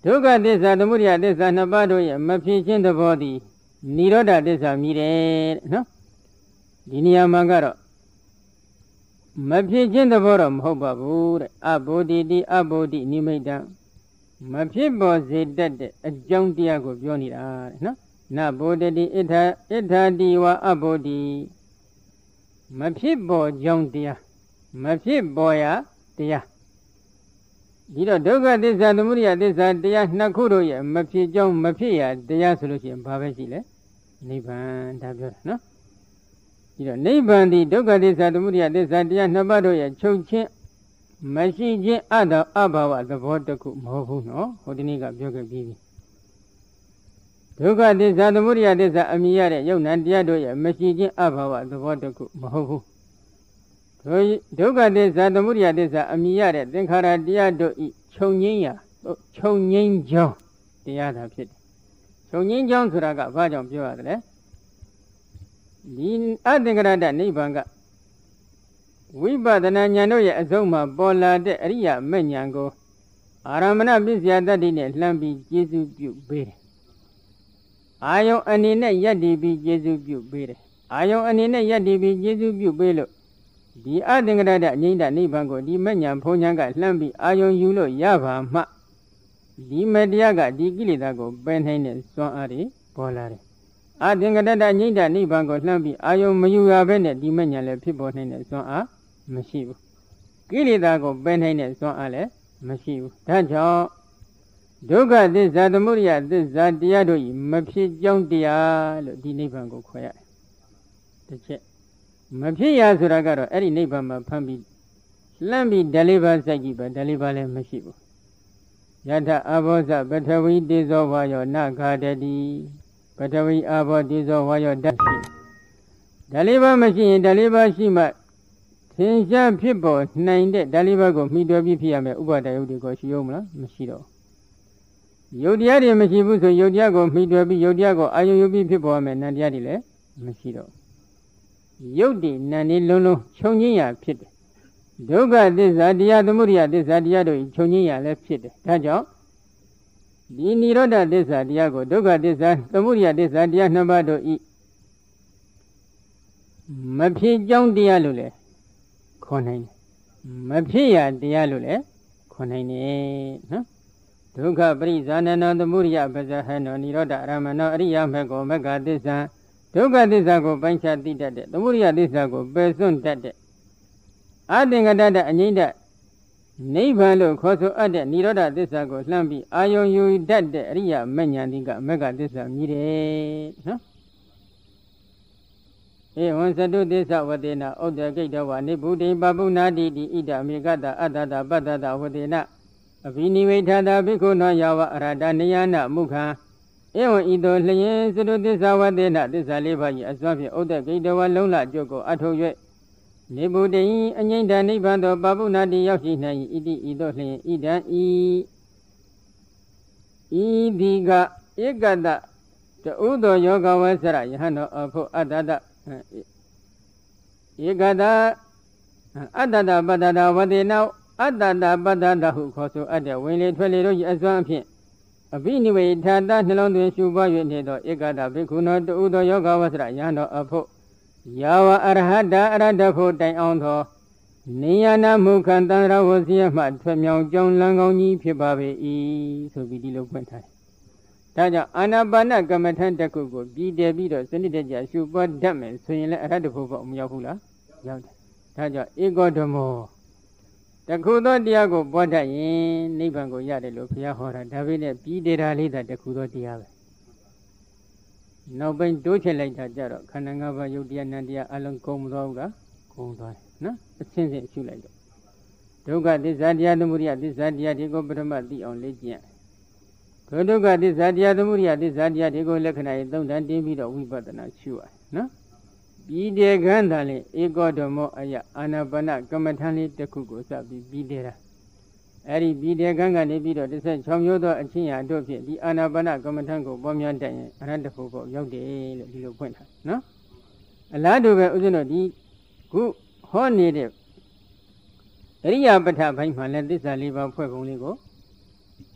ဒုက္ခသစ္စာသမုဒယသစ္စာနှစ်ပါးတို့ရဲ့မဖြစ်ခြင်းသဘောသည်နိရောဓသစ္စာမြည်တယ်နော်ဒီနေရာမှာကတော့မဖြစ်ခြင်းသဘောတော့မဟုတ်ပါဘူးတဲ့အဘောဓိတိအဘောဓိနိမိတံမဖြစ်ပေါ်စေတတ်တဲ့အကြောင်းတရားကိုပြောနေတာတဲ့နော်နဘောဓတိဣထာဣထာတိဝအဘောဓိမဖြစ်ပေါ်ကြောင်းတရားမဖြစ်ပေါ်ရာတရားဒီတော့ဒုက္ခသစ္စာသမုဒယသစ္စာတရားနှစ်ခုတို့ရဲ့မဖြစ်ကြောင်းမဖြစ်ရာတရားဆိုလို့ရှိရင်ဘာပဲရှိလဲနိဗ္ဗာန်ဒါပြောတာနော်ဒီတော့နိဗ္ဗာန်ဒီဒုက္ခသစ္စာသမုဒယသစ္စာတရားနှစ်ပါးတို့ရဲ့ချုပ်ချင်းမရှိခြင်းအတ္တအဘာဝသဘောတစ်ခုမဟုတ်ဘူးနော်ဟိုဒီနေ့ကပြောခဲ့ပြီးပြီဒုက္ခသစ္စာသမုဒယသစ္စာအမြင်ရတဲ့ယုတ်နံတရားတို့ရဲ့မရှိခြင်းအဘာဝသဘောတစ်ခုမဟုတ်ဘူးဒုက္ခသစ္စာသမုဒယသစ္စာအမြင်ရတဲ့သင်္ခါရတရားတို့ဤခြုံငိမ့်ရာခြုံငိမ့်ကြောင်းတရားသာဖြစ်တယ်ခြုံငိမ့်ကြောင်းဆိုတာကဘာကြောင့်ပြောရတယ်လဲဒီအသင်္ခရတနိဗ္ဗာန်ကဝိပဿနာဉာဏ်တို့ရဲ့အဆုံးမှာပေါ်လာတဲ့အရိယာမဉ္ဇဉ်ကိုအာရမဏပစ္စယတ္တိနဲ့လှမ်းပြီးကျေစုပြုပေးတယ်အာယုံအနေနဲ့ယက်တည်ပြီးကျေစုပြုပေးတယ်အာယုံအနေနဲ့ယက်တည်ပြီးကျေစုပြုပေးလို့ဒီအသင်္ခရတအငြိမ့်တနိဗ္ဗာန်ကိုဒီမဉ္ဇဉ်ဘုံဉာဏ်ကလှမ်းပြီးအာယုံယူလို့ရပါမှဒီမတရားကဒီကိလေသာကိုပယ်နိုင်တဲ့စွမ်းအားတွေပေါ်လာတယ်အသင်္ခရတအငြိမ့်တနိဗ္ဗာန်ကိုလှမ်းပြီးအာယုံမယူရဘဲနဲ့ဒီမဉ္ဇဉ်လည်းဖြစ်ပေါ်နိုင်တဲ့စွမ်းအားမရှိဘူးကိလေသာကိုပယ်နိုင်တဲ့စွမ်းအားလည်းမရှိဘူးဒါကြောင့်ဒုက္ခသစ္စာသမုဒယသစ္စာတရားတို့ဤမဖြစ်ကြောင်းတရားလို့ဒီနိဗ္ဗာန်ကိုခေါ်ရတယ်တစ်ချက်မဖြစ်ရဆိုတာကတော့အဲ့ဒီနိဗ္ဗာန်မှာဖမ်းပြီးလှမ်းပြီးဓာလေးပါးစိုက်ကြည့်ပါဓာလေးပါးလည်းမရှိဘူးယထအဘောဇပထဝီတေဇောဝါယောနဂါတတိပထဝီအဘောတေဇောဝါယောဓာတ်ရှိဓာလေးပါးမရှိရင်ဓာလေးပါးရှိမှသင်္ချာဖြစ်ပေါ်နိုင်တဲ့ဓာလေးပါးကိုမှီတွယ်ပြီးဖြစ်ရမယ်ဥပါဒယုတ်တွေကိုရှိရောမလားမရှိတော့ယုတ်တရားတွေမရှိဘူးဆိုယုတ်တရားကိုမှီတွယ်ပြီးယုတ်တရားကိုအာယုံယူပြီးဖြစ်ပေါ်ရမယ်နံတရားတွေလည်းမရှိတော့ယုတ်တိနံနေလုံးလုံးခြုံငင်းရာဖြစ်တယ်ဒုက္ခသစ္စာတရားသမုဒယသစ္စာတရားတို့ခြုံငင်းရာလည်းဖြစ်တယ်ဒါကြောင့်ဒီនិရောဓသစ္စာတရားကိုဒုက္ခသစ္စာသမုဒယသစ္စာတရားနှစ်ပါးတို့ဤမဖြစ်ကြောင်းတရားလို့လည်းခေါ်နိုင်တယ်မဖြစ်ရတရားလို့လည်းခေါ်နိုင်တယ်နော်ဒုက္ခပရိဇာနနောသမုဒယပဇဟနောនិရောဓအရမနောအရိယမေကောမဂ္ဂသစ္စာဒုက္ခသစ္စာကိုပိုင်းခြားသိတတ်တဲ့သမုဒယသစ္စာကိုပယ်စွန့်တတ်တဲ့အသင်္ခတတအငြိမ့်တနိဗ္ဗာန်လို့ခေါ်ဆိုအပ်တဲ့និရောဓသစ္စာကိုလှမ်းပြီးအာယုံယူတတ်တဲ့အရိယမဉ္ဇဉ်တိကမဂ္ဂသစ္စာမြည်တယ်နော်ဧဝံသတုသစ္စာဝတေနဥဒ္ဒကိတ္တဝနိဗ္ဗုတိပပုနာတိတိဣဒမေကတအတ္တတပတ္တတဝတေနအဘိနိဝေထတာဘိက္ခုနောယဝအရဟတနိယနာမုခံဧဝံဤသို့လျင်သတုသစ္စာဝတေနသစ္စာလေးပါး၏အစွမ်းဖြင့်ဥဒ္ဒကိတ္တဝလုံးလကျုပ်ကိုအထုတ်၍နိဗ္ဗုတိအငြိမ့်တနိဗ္ဗာန်သောပပုနာတိရောက်ရှိနိုင်၏ဣတိဤသို့လျင်ဣဒံဤဤဒီကဧကတတူသောယောဂဝဆရယဟန်တော်အဖို့အတ္တတဧကတအတ္တတပတ္တတဝတေနအတ္တတပတ္တတဟုခေါ်ဆိုအပ်တဲ့ဝင်လေထွက်လေတို့၏အစွမ်းဖြင့်အဘိနိဝေထာတနှလုံးသွင်းရှုပွား၍နေသောဧကတဘိက္ခုနောတူသောယောဂဝဆရယဟန်တော်အဖို့ယာဝအရဟတအရဟတဖို့တိုင်အောင်သောနိယနာမုခန္တရဝစီယမှထွက်မြောင်ကြောင်းလံကောင်းကြီးဖြစ်ပါပေ၏ဆိုပြီးဒီလိုဖွင့်ထားတယ်။ဒါကြောင့်အာနာပါနကမ္မထံတစ်ခုကိုပြည်တယ်ပြီးတော့စနစ်တကျရှုပွားတတ်မယ်ဆိုရင်လည်းအရဟတဖို့ပေါ့မရောက်ဘူးလား။ရောက်တယ်။ဒါကြောင့်ဧကောဓမောတခုသောတရားကိုပွားတတ်ရင်နိဗ္ဗာန်ကိုရတယ်လို့ဘုရားဟောတာဒါပေမဲ့ပြည်တယ်တာလေးသာတခုသောတရားပဲ။နောက်ပိုင်းတိုးချဲ့လိုက်တာကြတော့ခန္ဓာ၅ပါးယုတ်တရားနံတရားအလုံးကုန်မသွားဘူးလားကုန်သွားတယ်နော်အချင်းချင်းရှုလိုက်တော့ဒုက္ခသစ္စာတရားသမုဒယသစ္စာတရားတွေကိုပထမသိအောင်လေ့ကျင့်ရဒုက္ခသစ္စာတရားသမုဒယသစ္စာတရားတွေကိုလက္ခဏာရေးသုံးတန်တင်းပြီးတော့ဝိပဿနာရှုရတယ်နော်ပြီးတဲ့ခန္ဓာလေးဧကောဓမောအယအာနာပါနကမ္မထံလေးတစ်ခုကိုစပြီးပြီးတဲ့တာအဲ့ဒီပြီးတဲ့ခန္ဓာနေပြီးတော့တစ်ဆက်၆မျိုးသောအချင်းရာတို့ဖြင့်ဒီအာနာပါနကမ္မထံကိုပေါများတတ်ရင်အရဟတဖို့ပေါ့ရောက်တယ်လို့ဒီလိုဖွင့်ထားနော်အလားတူပဲဥစဉ်တို့ဒီခုဟောနေတဲ့အရိယာပဋ္ဌဘိုင်းမှာလည်းသစ္စာလေးပါးဖွဲ့ပုံလေးကို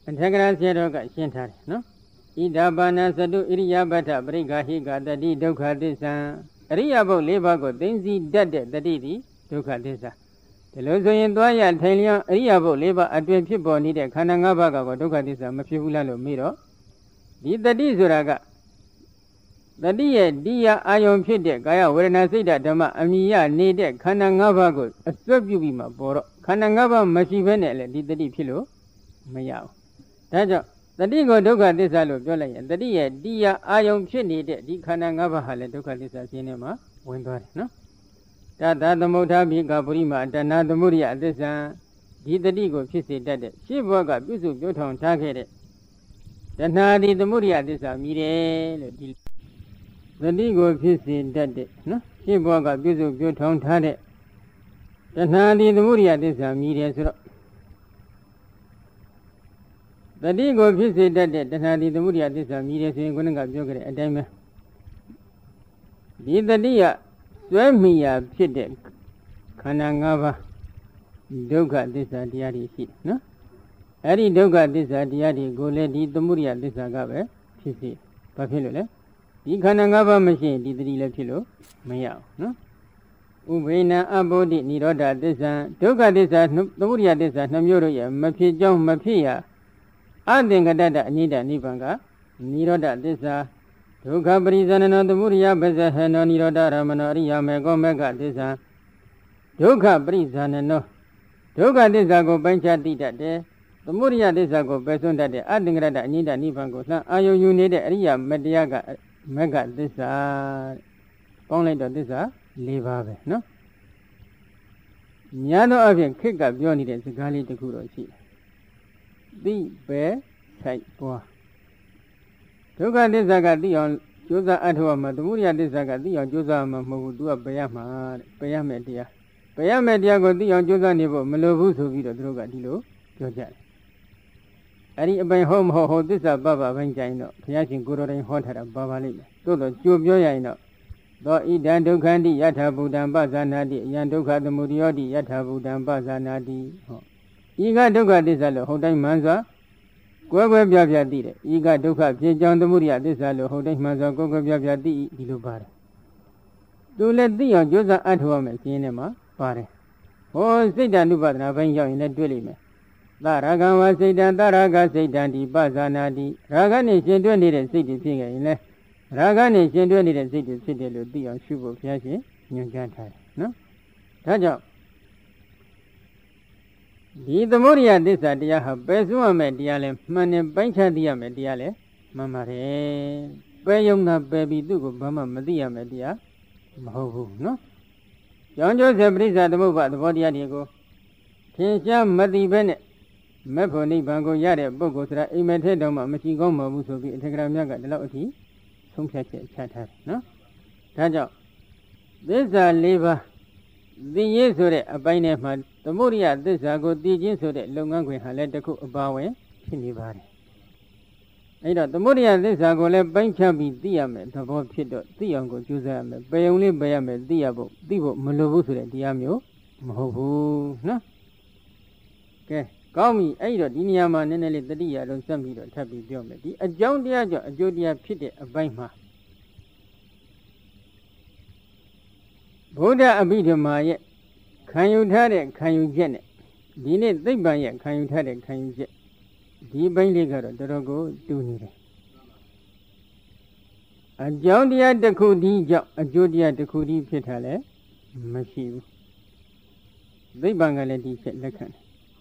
အထက်ကရာဆရာတော်ကရှင်းထားတယ်နော်ဣဒာပါဏသတုဣရိယာပဋ္ဌပရိက္ခဟိကတတိဒုက္ခသစ္စာအရိယာပုတ်၄ပါးကိုသိသိတတ်တဲ့တတိသည်ဒုက္ခသစ္စာဒီလိုဆိုရင်သွားရထိုင်လျောင်းအရိယာပုတ်၄ပါးအတွင်ဖြစ်ပေါ်နေတဲ့ခန္ဓာ၅ပါးကဒုက္ခသစ္စာမဖြစ်ဘူးလားလို့မေးတော့ဒီတတိဆိုတာကတတိရဲ့ဒီယအာယုံဖြစ်တဲ့ကာယဝေဒနာစိတ်ဓာတ်ဓမ္မအမြင်ရနေတဲ့ခန္ဓာ၅ပါးကိုအစွဲပြုပြီးမှပေါ်တော့ခန္ဓာ၅ပါးမရှိဘဲနဲ့လည်းဒီတတိဖြစ်လို့မရဘူးဒါကြောင့်တတိကိုဒုက္ခသစ္စာလို့ပြောလိုက်ရင်တတိရဲ့ဒီယအာယုံဖြစ်နေတဲ့ဒီခန္ဓာ၅ပါးဟာလည်းဒုက္ခသစ္စာရှင်းနေမှာဝင်သွားတယ်နော်တသသမုဋ္ဌာပိကပုရိမတဏသမုဒိယအသစ္စာဒီတတိကိုဖြစ်စေတတ်တဲ့ရှင်းဘဝကပြုစုပြောထောင်ထားခဲ့တဲ့တဏှာဒီသမုဒိယသစ္စာမြည်တယ်လို့ဒီတတိကိုဖြစ်စေတတ်တဲ့နော်ရှင်းဘဝကပြုစုပြောထောင်ထားတဲ့တဏှာဒီသမုဒိယသစ္စာမြည်တယ်ဆိုတော့တတိကိုဖြစ်စေတတ်တဲ့တဏှာဒီသမုဒိယသစ္စာမြည်တယ်ဆိုရင်ခုနကပြောခဲ့တဲ့အတိုင်းပဲဒီတတိယစွဲမိရာဖြစ်တဲ့ခန္ဓာ၅ပါးဒုက္ခသစ္စာတရားတွေရှိတယ်နော်အဲ့ဒီဒုက္ခသစ္စာတရားတွေကိုလည်းဒီသမုဒိယသစ္စာကပဲဖြစ်စေဘာဖြစ်လို့လဲဒီခန္ဓာ၅ပါးမရှိရင်ဒီတတိလည်းဖြစ်လို့မရဘူးနော်ဥပိ္ပနအဘောဓိនិရောဓသစ္စာဒုက္ခသစ္စာသမုဒိယသစ္စာနှမျိုးတို့ရဲ့မဖြစ်ကြောင်းမဖြစ်ရာအသင်္ကတတအနိဒနိဗ္ဗာန်ကនិရောဓသစ္စာဒုက္ခပရိဇာနနောသမုဒိယပဇဟနောនិရောဓရမနောအရိယာမေကောမေကသစ္စာဒုက္ခပရိဇာနနောဒုက္ခသစ္စာကိုပိုင်းခြားသိတတ်တယ်သမုဒိယသစ္စာကိုပယ်စွန့်တတ်တဲ့အသင်္ကတတအနိဒနိဗ္ဗာန်ကိုလှမ်းအာယုံယူနေတဲ့အရိယာမတရားကမေကသစ္စာပေါင်းလိုက်တော့သစ္စာ၄ပါးပဲနော်ညာတော့အပြင်ခေတ်ကပြောနေတဲ့စကားလေးတစ်ခုတော့ရှိတယ်သိပဲဆိုင်ပွားဒုက္ခသစ္စာကသိအောင်ကြိုးစားအထောက်အမှာသမုဒိယသစ္စာကသိအောင်ကြိုးစားမှာမဟုတ်ဘူး तू ကပယ်ရမှာတဲ့ပယ်ရမယ်တရားပယ်ရမယ်တရားကိုသိအောင်ကြိုးစားနေဖို့မလိုဘူးဆိုပြီးတော့သူတို့ကဒီလိုပြောကြတယ်အဲ့ဒီအပိုင်ဟုတ်မဟုတ်ဟောသစ္စာပပပိုင်းကြိုင်တော့ဘုရားရှင်ကိုယ်တော်တိုင်ဟောထားတာပါပါလိမ့်မယ်သို့တော့ကြိုပြောရရင်တော့သောဣဒံဒုက္ခန္တိယထာဘူတံပဇာနာတိအယံဒုက္ခသမုဒယောတိယထာဘူတံပဇာနာတိဟောဤကဒုက္ခသစ္စာလို့ဟုတ်တိုင်းမှန်စွာကွယ်ကွယ်ပြပြသိတယ်ဤကဒုက္ခဖြစ်ကြောင်းသမုဒိယသစ္စာလို့ဟုတ်တိုင်းမှန်စွာကွယ်ကွယ်ပြပြသိဒီလိုပါတယ်သူလည်းသိအောင်ကြိုးစားအထောက်အမယ်ရှင်းနေမှာပါတယ်ဟောစိတ်တ ानु ပဒနာဘိုင်းရောက်ရင်လည်းတွေ့လိမ့်မယ်သရဂံဝစိတ်တံသရဂစိတ်တံဒီပဇာနာတိရာဂနဲ့ရှင်တွဲနေတဲ့စိတ်တွေဖြစ်ခဲ့ရင်လည်းရာဂနဲ့ရှင်တွဲနေတဲ့စိတ်တွေဖြစ်တယ်လို့သိအောင်ရှုဖို့ဘုရားရှင်ညွှန်ကြားထားတယ်နော်ဒါကြောင့်ဒီသမုဒိယသစ္စာတရားဟာပယ်စွန့်ရမယ်တရားလဲမှန်တယ်ပိုင်းခြားသိရမယ်တရားလဲမှန်ပါတယ်ပယ်ယုံတာပယ်ပြီးသူ့ကိုဘာမှမသိရမယ်တရားမဟုတ်ဘူးနော်ကြောင့်ကျိုးစေပရိစ္ဆာသမုပ္ပါသဘောတရားတွေကိုထင်ရှားမသိဘဲနဲ့မက်ဖို့နိဗ္ဗာန်ကိုရတဲ့ပုဂ္ဂိုလ်ဆိုတာအိမ်မက်ထဲတောင်မှမရှိကောင်းမဘူးဆိုပြီးအထက်ကရာမြတ်ကဒီလောက်အထိဆုံးဖြတ်ချက်ချထားတယ်နော်ဒါကြောင့်သစ္စာ၄ပါးသိရေးဆိုတဲ့အပိုင်းထဲမှာသမုဒိယသစ္စာကိုသိခြင်းဆိုတဲ့လုပ်ငန်းခွင်ဟာလည်းတစ်ခုအပါဝင်ဖြစ်နေပါတယ်အဲ့တော့သမုဒိယသစ္စာကိုလည်းပိုင်းခြားပြီးသိရမယ်သဘောဖြစ်တော့သိအောင်ကိုကြိုးစားရမယ်ပယ်ုံလေးပယ်ရမယ်သိရဖို့သိဖို့မလိုဘူးဆိုတဲ့တရားမျိုးမဟုတ်ဘူးနော်ကဲကောင်းပြီအဲ့တော့ဒီနေရာမှာနည်းနည်းလေးတတိယလုံးစက်ပြီးတော့ထပ်ပြီးပြောမယ်ဒီအကြောင်းတရားကြောင့်အကျိုးတရားဖြစ်တဲ့အပိုင်းမှာဘုရားအဘိဓမ္မာရဲ့ခံယူထားတဲ့ခံယူချက်နဲ့ဒီနေ့သိပ္ပံရဲ့ခံယူထားတဲ့ခံယူချက်ဒီဘိုင်းလေးကတော့တော်တော်ကိုတူနေတယ်အကြောင်းတရားတစ်ခုဒီကြောင့်အကျိုးတရားတစ်ခုဒီဖြစ်တာလည်းမရှိဘူးသိပ္ပံကလည်းဒီချက်လက်ခံတယ်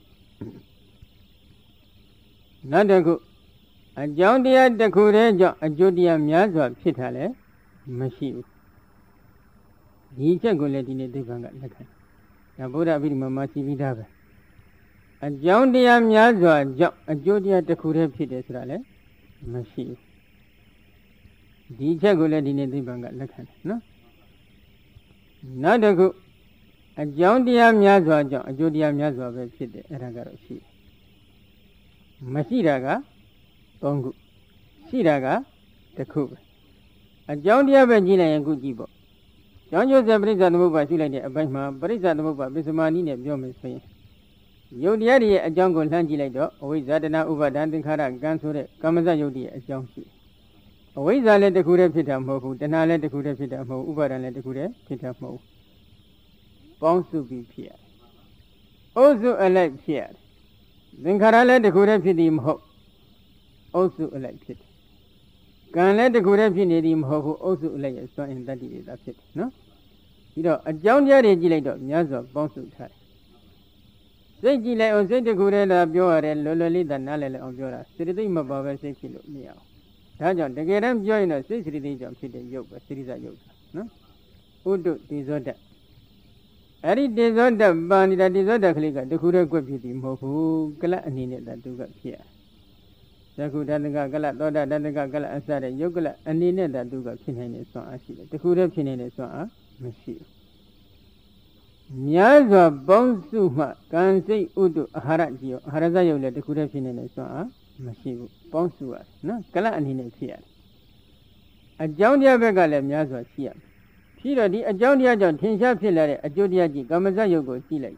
နောက်တစ်ခုအကြောင်းတရားတစ်ခုတည်းကြောင့်အကျိုးတရားများစွာဖြစ်တာလည်းမရှိဘူးဒီချက်ကိုလည်းဒီနေ့သိပ္ပံကလက်ခံဒါဗုဒ္ဓအဘိဓမ္မာမှာရှိပြီးသားပဲအကြောင်းတရားများစွာကြောင့်အကျိုးတရားတစ်ခုတည်းဖြစ်တယ်ဆိုတာလည်းမရှိဘူးဒီချက်ကိုလည်းဒီနေ့သိပ္ပံကလက်ခံတယ်နော်နောက်တစ်ခုအကြောင်းတရားများစွာကြောင့်အကျိုးတရားများစွာပဲဖြစ်တယ်အဲ့ဒါကတော့ရှိတယ်မရှိတာကသုံးခုရှိတာကတစ်ခုပဲအကြောင်းတရားပဲကြည့်လိုက်ရင်ခုကြည့်ပေါ့ကျောင်းကျိုးစေပရိစ္ဆာသမုပ္ပါရှုလိုက်တဲ့အပိုင်းမှာပရိစ္ဆာသမုပ္ပါပစ္စမာနိနဲ့ပြောမယ်ဆိုရင်ယုတ်တရားရဲ့အကြောင်းကိုလှမ်းကြည့်လိုက်တော့အဝိဇ္ဇာတဏှာဥပါဒံသင်္ခါရကံဆိုတဲ့ကာမဇယုတ်ရဲ့အကြောင်းရှိအဝိဇ္ဇာလည်းတစ်ခုတည်းဖြစ်တာမဟုတ်ဘူးတဏှာလည်းတစ်ခုတည်းဖြစ်တာမဟုတ်ဥပါဒံလည်းတစ်ခုတည်းဖြစ်တာမဟုတ်ပေါင်းစုပြီးဖြစ်ရတယ်အုပ်စုအလိုက်ဖြစ်ရတယ်သင်္ခါရလည်းတစ်ခုတည်းဖြစ်သည်မဟုတ်အုပ်စုအလိုက်ဖြစ်တယ်ကံလည်းတစ်ခုတည်းဖြစ်နေသည်မဟုတ်ဘူးအုပ်စုအလိုက်ရဲ့စွမ်းအင်တတ္တိတွေသာဖြစ်တယ်နော်ပြီးတော့အကြောင်းတရားတွေကြည့်လိုက်တော့များစွာပေါင်းစုထားတယ်စိတ်ကြည့်လိုက်အောင်စိတ်တစ်ခုတည်းသာပြောရတယ်လွယ်လွယ်လေးသာနားလည်လိုက်အောင်ပြောတာစိတ္တိမပါပဲစိတ်ဖြစ်လို့မရအောင်ဒါကြောင့်တကယ်တမ်းပြောရင်တော့စိတ်စိတ္တိကြောင့်ဖြစ်တဲ့ယုတ်ပဲစိတ္တိဇယုတ်နော်ဥဒ္ဒတိဇောတအဲ့ဒီတိဇောတပါဏိတာတိဇောတကလေးကတစ်ခုတည်းကွက်ဖြစ်သည်မဟုတ်ဘူးကလအနေနဲ့သာသူကဖြစ်ရသက္ခုတတကကလသောတာတတကကလအစတဲ့ယုတ်ကလအနေနဲ့သာသူကဖြစ်နိုင်တဲ့စွမ်းအားရှိတယ်တစ်ခုတည်းဖြစ်နေတဲ့စွမ်းအားမရှိဘူးများစွာပေါင်းစုမှကံစိတ်ဥဒ္ဒအာဟာရကြီးရောအာဟာရဇယုတ်လည်းတစ်ခုတည်းဖြစ်နေတဲ့စွမ်းအားမရှိဘူးပေါင်းစုရတယ်နော်ကလအနေနဲ့ဖြစ်ရတယ်အကြောင်းတရားဘက်ကလည်းများစွာရှိရဖြစ်တော့ဒီအကြောင်းတရားကြောင့်ထင်ရှားဖြစ်လာတဲ့အကျိုးတရားကြီးကာမဇယုတ်ကိုကြည့်လိုက်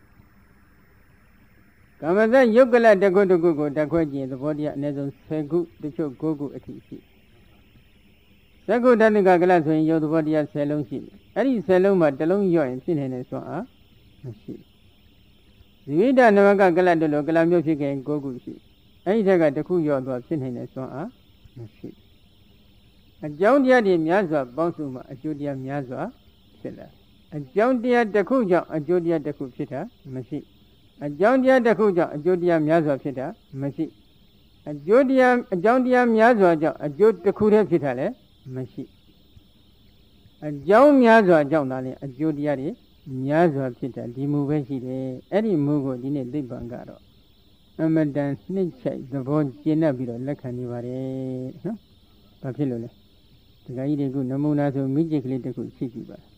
ကာမဇယုတ်ကလတစ်ခုတစ်ခုကိုတစ်ခွက်ကြည့်သဘောတရားအနည်းဆုံးဆယ်ခုတချို့ကိုးခုအထိရှိသက္ကုတတကကလဆိုရင်ယုတ်သဘောတရားဆယ်လုံးရှိတယ်အဲ့ဒီဆယ်လုံးမှာတစ်လုံးလျော့ရင်ဖြစ်နေတဲ့စွမ်းအားမရှိဇိဝိတနဝကကလတလို့ကလမျိုးဖြစ်ခဲ့ရင်ကိုးခုရှိအဲ့ဒီထက်ကတစ်ခုလျော့သွားဖြစ်နေတဲ့စွမ်းအားမရှိအကြောင်းတရားတွေများစွာပေါင်းစုမှအကျိုးတရားများစွာဖြစ်လာအကြောင်းတရားတစ်ခုကြောင့်အကျိုးတရားတစ်ခုဖြစ်တာမရှိအကြောင်းတရားတစ်ခုကြောင့်အကျိုးတရားများစွာဖြစ်တာမရှိအကျိုးတရားအကြောင်းတရားများစွာကြောင့်အကျိုးတစ်ခုတည်းဖြစ်တာလည်းမရှိအကြောင်းများစွာကြောင့်သာလေအကျိုးတရားတွေများစွာဖြစ်တာဒီမူပဲရှိတယ်အဲ့ဒီမူကိုဒီနေ့သိပ္ပံကတော့အမတန်နှိမ့်ချိုက်သဘောကျင့်တတ်ပြီးတော့လက်ခံနေပါတယ်နော်ဘာဖြစ်လို့လဲဒကာကြီးတွေကနမူနာဆိုမိจิตကလေးတစ်ခုရှိကြည့်ပါ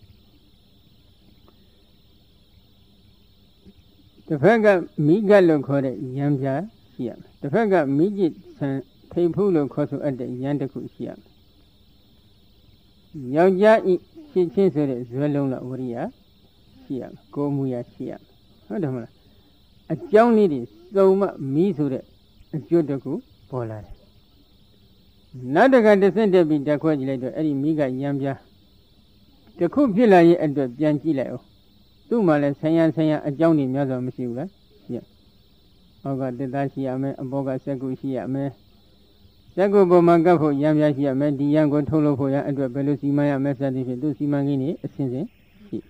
တစ်ဖက်ကမိဂတ်လို့ခေါ်တဲ့ယံပြားရှိရမယ်တစ်ဖက်ကမိจิตဆံထိပ်ဖူးလို့ခေါ်ဆိုအပ်တဲ့ယံတစ်ခုရှိရမယ်ယောက်ျားဤရှင်းချင်းဆိုတဲ့ဇွဲလုံးလောက်ဝရိယရှိရမယ်ကိုယ်မူရရှိရမယ်ဟုတ်တယ်မလားအကြောင်းလေးတွေစုံမမိဆိုတဲ့အကျွတ်တစ်ခုပေါ်လာတယ်နောက်တစ်ခါတစ်ဆင့်တက်ပြီးတက်ခွဲကြည့်လိုက်တော့အဲ့ဒီမိကရံပြားတစ်ခုဖြစ်လာရဲ့အတွက်ပြန်ကြည့်လိုက်အောင်သူ့မှာလည်းဆံရဆံရအကြောင်းတွေများစွာမရှိဘူးလားရှိရအောက်ကတက်သားရှိရမယ်အပေါ်ကစက်ကူရှိရမယ်စက်ကူပေါ်မှာကပ်ဖို့ရံပြားရှိရမယ်ဒီရံကိုထုတ်လုပ်ဖို့ရအတွက်ဘယ်လိုစီမံရမယ်စသည်ဖြင့်သူ့စီမံကိန်းတွေအစဉ်စဉ်ရှိ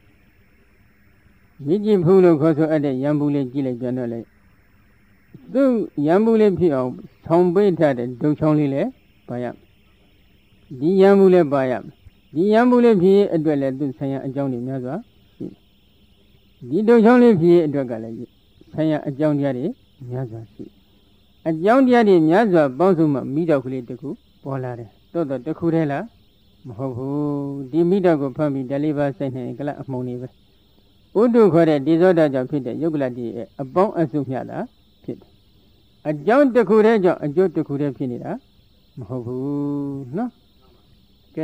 မြစ်ကြည့်ဖူးလို့ခေါ်ဆိုအပ်တဲ့ရံဘူးလေးကြည့်လိုက်ပြန်တော့လေသူ့ရံဘူးလေးဖြစ်အောင်ထောင်ပေးထားတဲ့ဒုတ်ချောင်းလေးလည်းပါရဒီရံဘူးလေးပါရဒီရံဘူးလေးဖြစ်အတွက်လည်းသူ့ဆံရအကြောင်းတွေများစွာရှိဒီဒုတ်ချောင်းလေးဖြစ်အတွက်ကလည်းဆံရအကြောင်းတရားတွေများစွာရှိအကြောင်းတရားတွေများစွာပေါင်းစုမှမိတော့ကလေးတစ်ခုပေါ်လာတယ်တိုးတော့တစ်ခုတည်းလားမဟုတ်ဘူးဒီမိတော့ကိုဖမ်းပြီးဓာလေးပါးစိုက်နေကလအမှုံနေပဲဥဒ္ဓခေါ်တဲ့ဒီဇောတကြောင့်ဖြစ်တဲ့ယုတ်ကလတည်းရဲ့အပေါင်းအစုမျှတာဖြစ်တယ်အကြောင်းတစ်ခုတည်းကြောင့်အကျိုးတစ်ခုတည်းဖြစ်နေတာမဟုတ်ဘူးနော်ကဲ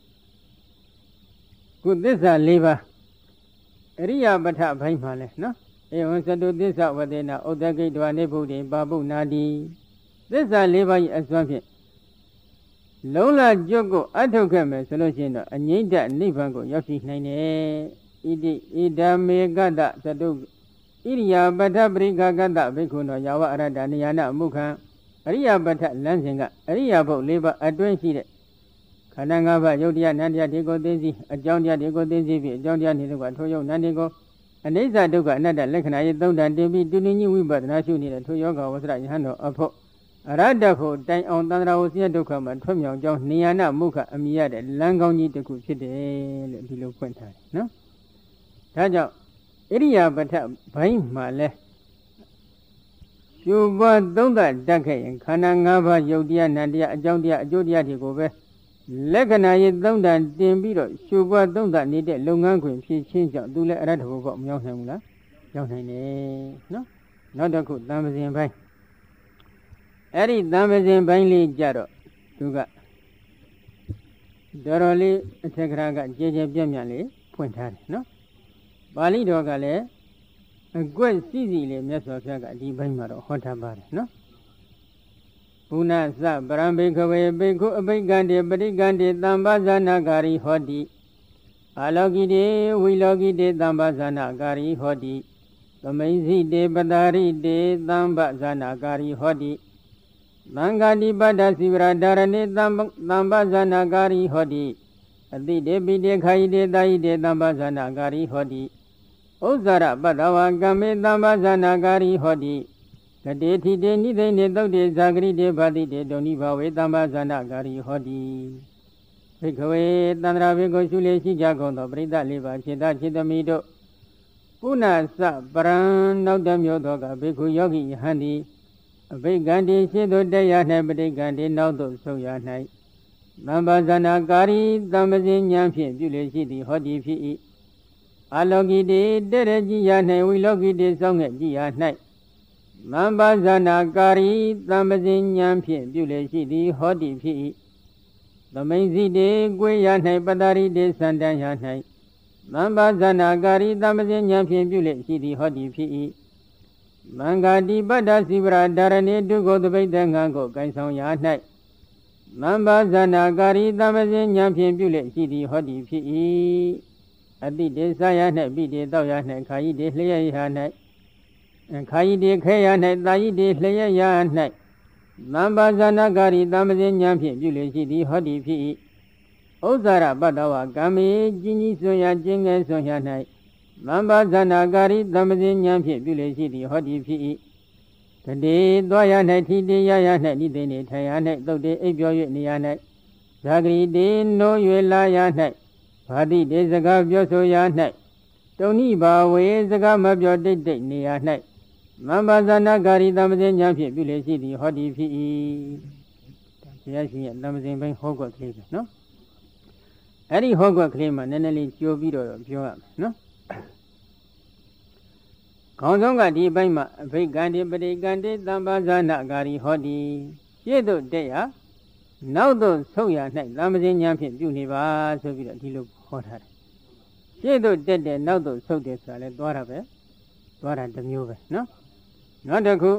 ခုသစ္စာ၄ပါးအရိယာပဋ္ဌဘိုင်းမှာလဲနော်ဧဝံသတုသစ္စာဝတေနဥဒ္ဒဂိတဝနိဗ္ဗုတိပါပုနာတိသစ္စာ၄ပါးရဲ့အစွမ်းဖြင့်လုံးလာကျွတ်ကိုအထုတ်ခဲ့မယ်ဆိုလို့ရှိရင်တော့အငြိမ့်တနိဗ္ဗာန်ကိုရောက်ရှိနိုင်တယ်ဣတိဣဒံမေကတသတုဣရိယာပဋ္ဌပရိက္ခကတဘိက္ခုနောယာဝအရတ္တနိယနာမုခံအရိယာပဋ္ဌလမ်းစဉ်ကအရိယာဘုတ်၄ပါးအတွင်းရှိတဲ့ခန္ဓာ၅ပါးယုတ်တရားနန္တရားတွေကိုသိသိအကြောင်းတရားတွေကိုသိသိပြီးအကြောင်းတရားတွေကထိုယုတ်နန္တရားကိုအနိစ္စဒုက္ခအနတ္တလက္ခဏာရဲ့သုံးတန်တင်ပြီးတူတူညဝိပဿနာရှုနေတဲ့ထိုယောဂဝဆရယဟန်တော်အဖို့အရတ္တဖို့တိုင်အောင်သန္တရာဝဆင်းရဲဒုက္ခမှာထွက်မြောင်ကြောင်းနိယနာမုခအမိရတဲ့လမ်းကောင်းကြီးတစ်ခုဖြစ်တယ်လို့ဒီလိုဖွင့်ထားတယ်နော်ဒါကြောင့်ဣရိယာပဋ္ဌဘိုင်းမှာလဲရှုပွားသုံးသပ်တတ်ခဲ့ရင်ခန္ဓာ၅ပါးယုတ်တရားနံတရားအကြောင်းတရားအကျိုးတရားတွေကိုပဲလက္ခဏာရေးသုံးတန်တင်ပြီးတော့ရှုပွားသုံးသပ်နေတဲ့လုပ်ငန်းခွင်ဖြစ်ချင်းကြောင့်သူလည်းအရတ္တဘုဘောမရောက်နိုင်ဘူးလားရောက်နိုင်တယ်နော်နောက်တစ်ခုသံပစဉ်ဘိုင်းအဲ့ဒီသံပစဉ်ဘိုင်းလေးကြတော့သူကတော်တော်လေးအထက်ကရာကကြဲကြဲပြန့်ပြန့်လေးဖွင့်ထားတယ်နော်ပါဠိတော်ကလည်းအကွက်စီစီလေးမြတ်စွာဘုရားကဒီဘိုင်းမှာတော့ဟောထားပါတယ်နော်ပုဏ္ဏသပရံဘိခဝေဘိက္ခုအဘိက္ခန္တေပရိက္ခန္တေသံဃဇာနာကာရီဟောတိအာလောကိတေဝိလောကိတေသံဃဇာနာကာရီဟောတိသမိန်စီတေပတာရိတေသံဃဇာနာကာရီဟောတိသံဃာတိပတ္တစီဝရဒါရဏေသံသံဃဇာနာကာရီဟောတိအတိတေပိတေခာယိတေတာယိတေသံဃဇာနာကာရီဟောတိဥဇ္ဇရပတ္တဝကမေသံဃဇာနာကာရီဟောတိကတေထိတေနိသိနေသုတ်တေဇာဂရိတေဘာတိတေဒုန်နိဘဝေသမ္မာဇာနာကာရီဟောတိဘိက္ခဝေတန္တရာဘေကိုရှုလေရှိကြကုန်သောပရိသတ်လေးပါခြေသားခြေသမီးတို့ပုဏ္ဏစပရံနောက်တမျိုးသောကဘိက္ခုယောဂီယဟန်တိအဘိက္ခန္တိရှိသို့တရား၌ပဋိက္ခန္တိနောက်သို့ဆုတ်ရ၌သမ္မာဇာနာကာရီသမ္ပဇင်ဉာဏ်ဖြင့်ပြုလေရှိသည်ဟောတိဖြစ်၏အလောကိတေတေရကြည်ရ၌ဝိလောကိတေစောင့်ငှက်ကြည်ရ၌မံပါဇာနာကာရီသံပဇင်ဉာဏ်ဖြင့်ပြုလေရှိသည်ဟောတိဖြစ်၏သမိန်စီတေကိုယ်ရ၌ပတ္တာရိတေစန္တန်ရ၌မံပါဇာနာကာရီသံပဇင်ဉာဏ်ဖြင့်ပြုလေရှိသည်ဟောတိဖြစ်၏မင်္ဂတိပတ္တစီဝရဒါရဏေတုကိုတပိဋ္ဌငံကိုကိုင်ဆောင်ရ၌မံပါဇာနာကာရီသံပဇင်ဉာဏ်ဖြင့်ပြုလေရှိသည်ဟောတိဖြစ်၏အတိတေဆာယ၌ပိတေတောက်ရ၌ခာယိတေလျက်ရ၌ခာယိတေခဲရ၌တာယိတေလျက်ရ၌သံပါဇာနာကာရီသံပဇင်ဉာဏ်ဖြင့်ပြုလေရှိသည်ဟောတိဖြစ်၏ဥဇ္ဇရပတ္တဝကံမေကြီးကြီးစွန်ရကျင်းငယ်စွန်ရ၌သံပါဇာနာကာရီသံပဇင်ဉာဏ်ဖြင့်ပြုလေရှိသည်ဟောတိဖြစ်၏တတေသွားရ၌ထိတေရရ၌နိသိနေထိုင်ရ၌သုတ်တေအိပ်ပြော၍နေရ၌ဇာဂရိတေနိုး၍လာရ၌ဘာတိတေစကားပြောဆိုရ၌တုန်နိဘာဝေစကားမပြောတိတ်တိတ်နေရ၌မံပါဇာနာကာရီသံပဇင်ဉာဏ်ဖြင့်ပြုလေရှိသည်ဟောတိဖြစ်၏ဘုရားရှင်ရဲ့သံပဇင်ပိုင်းဟောကွက်ကလေးပဲနော်အဲ့ဒီဟောကွက်ကလေးမှာနည်းနည်းလေးကြိုပြီးတော့ပြောရမယ်နော်ခေါင်းဆုံးကဒီဘိုင်းမှာအဘိက္ခန္တိပရိက္ခန္တိသံပါဇာနာကာရီဟောတိရှေ့သို့တက်ရနောက်သို့ဆုတ်ရ၌သံပဇင်ဉာဏ်ဖြင့်ပြုနေပါဆိုပြီးတော့ဒီလိုဟောထားတယ်ရှေ့သို့တက်တယ်နောက်သို့ဆုတ်တယ်ဆိုတာလဲသွားတာပဲသွားတာတစ်မျိုးပဲနော်နောက်တစ်ခု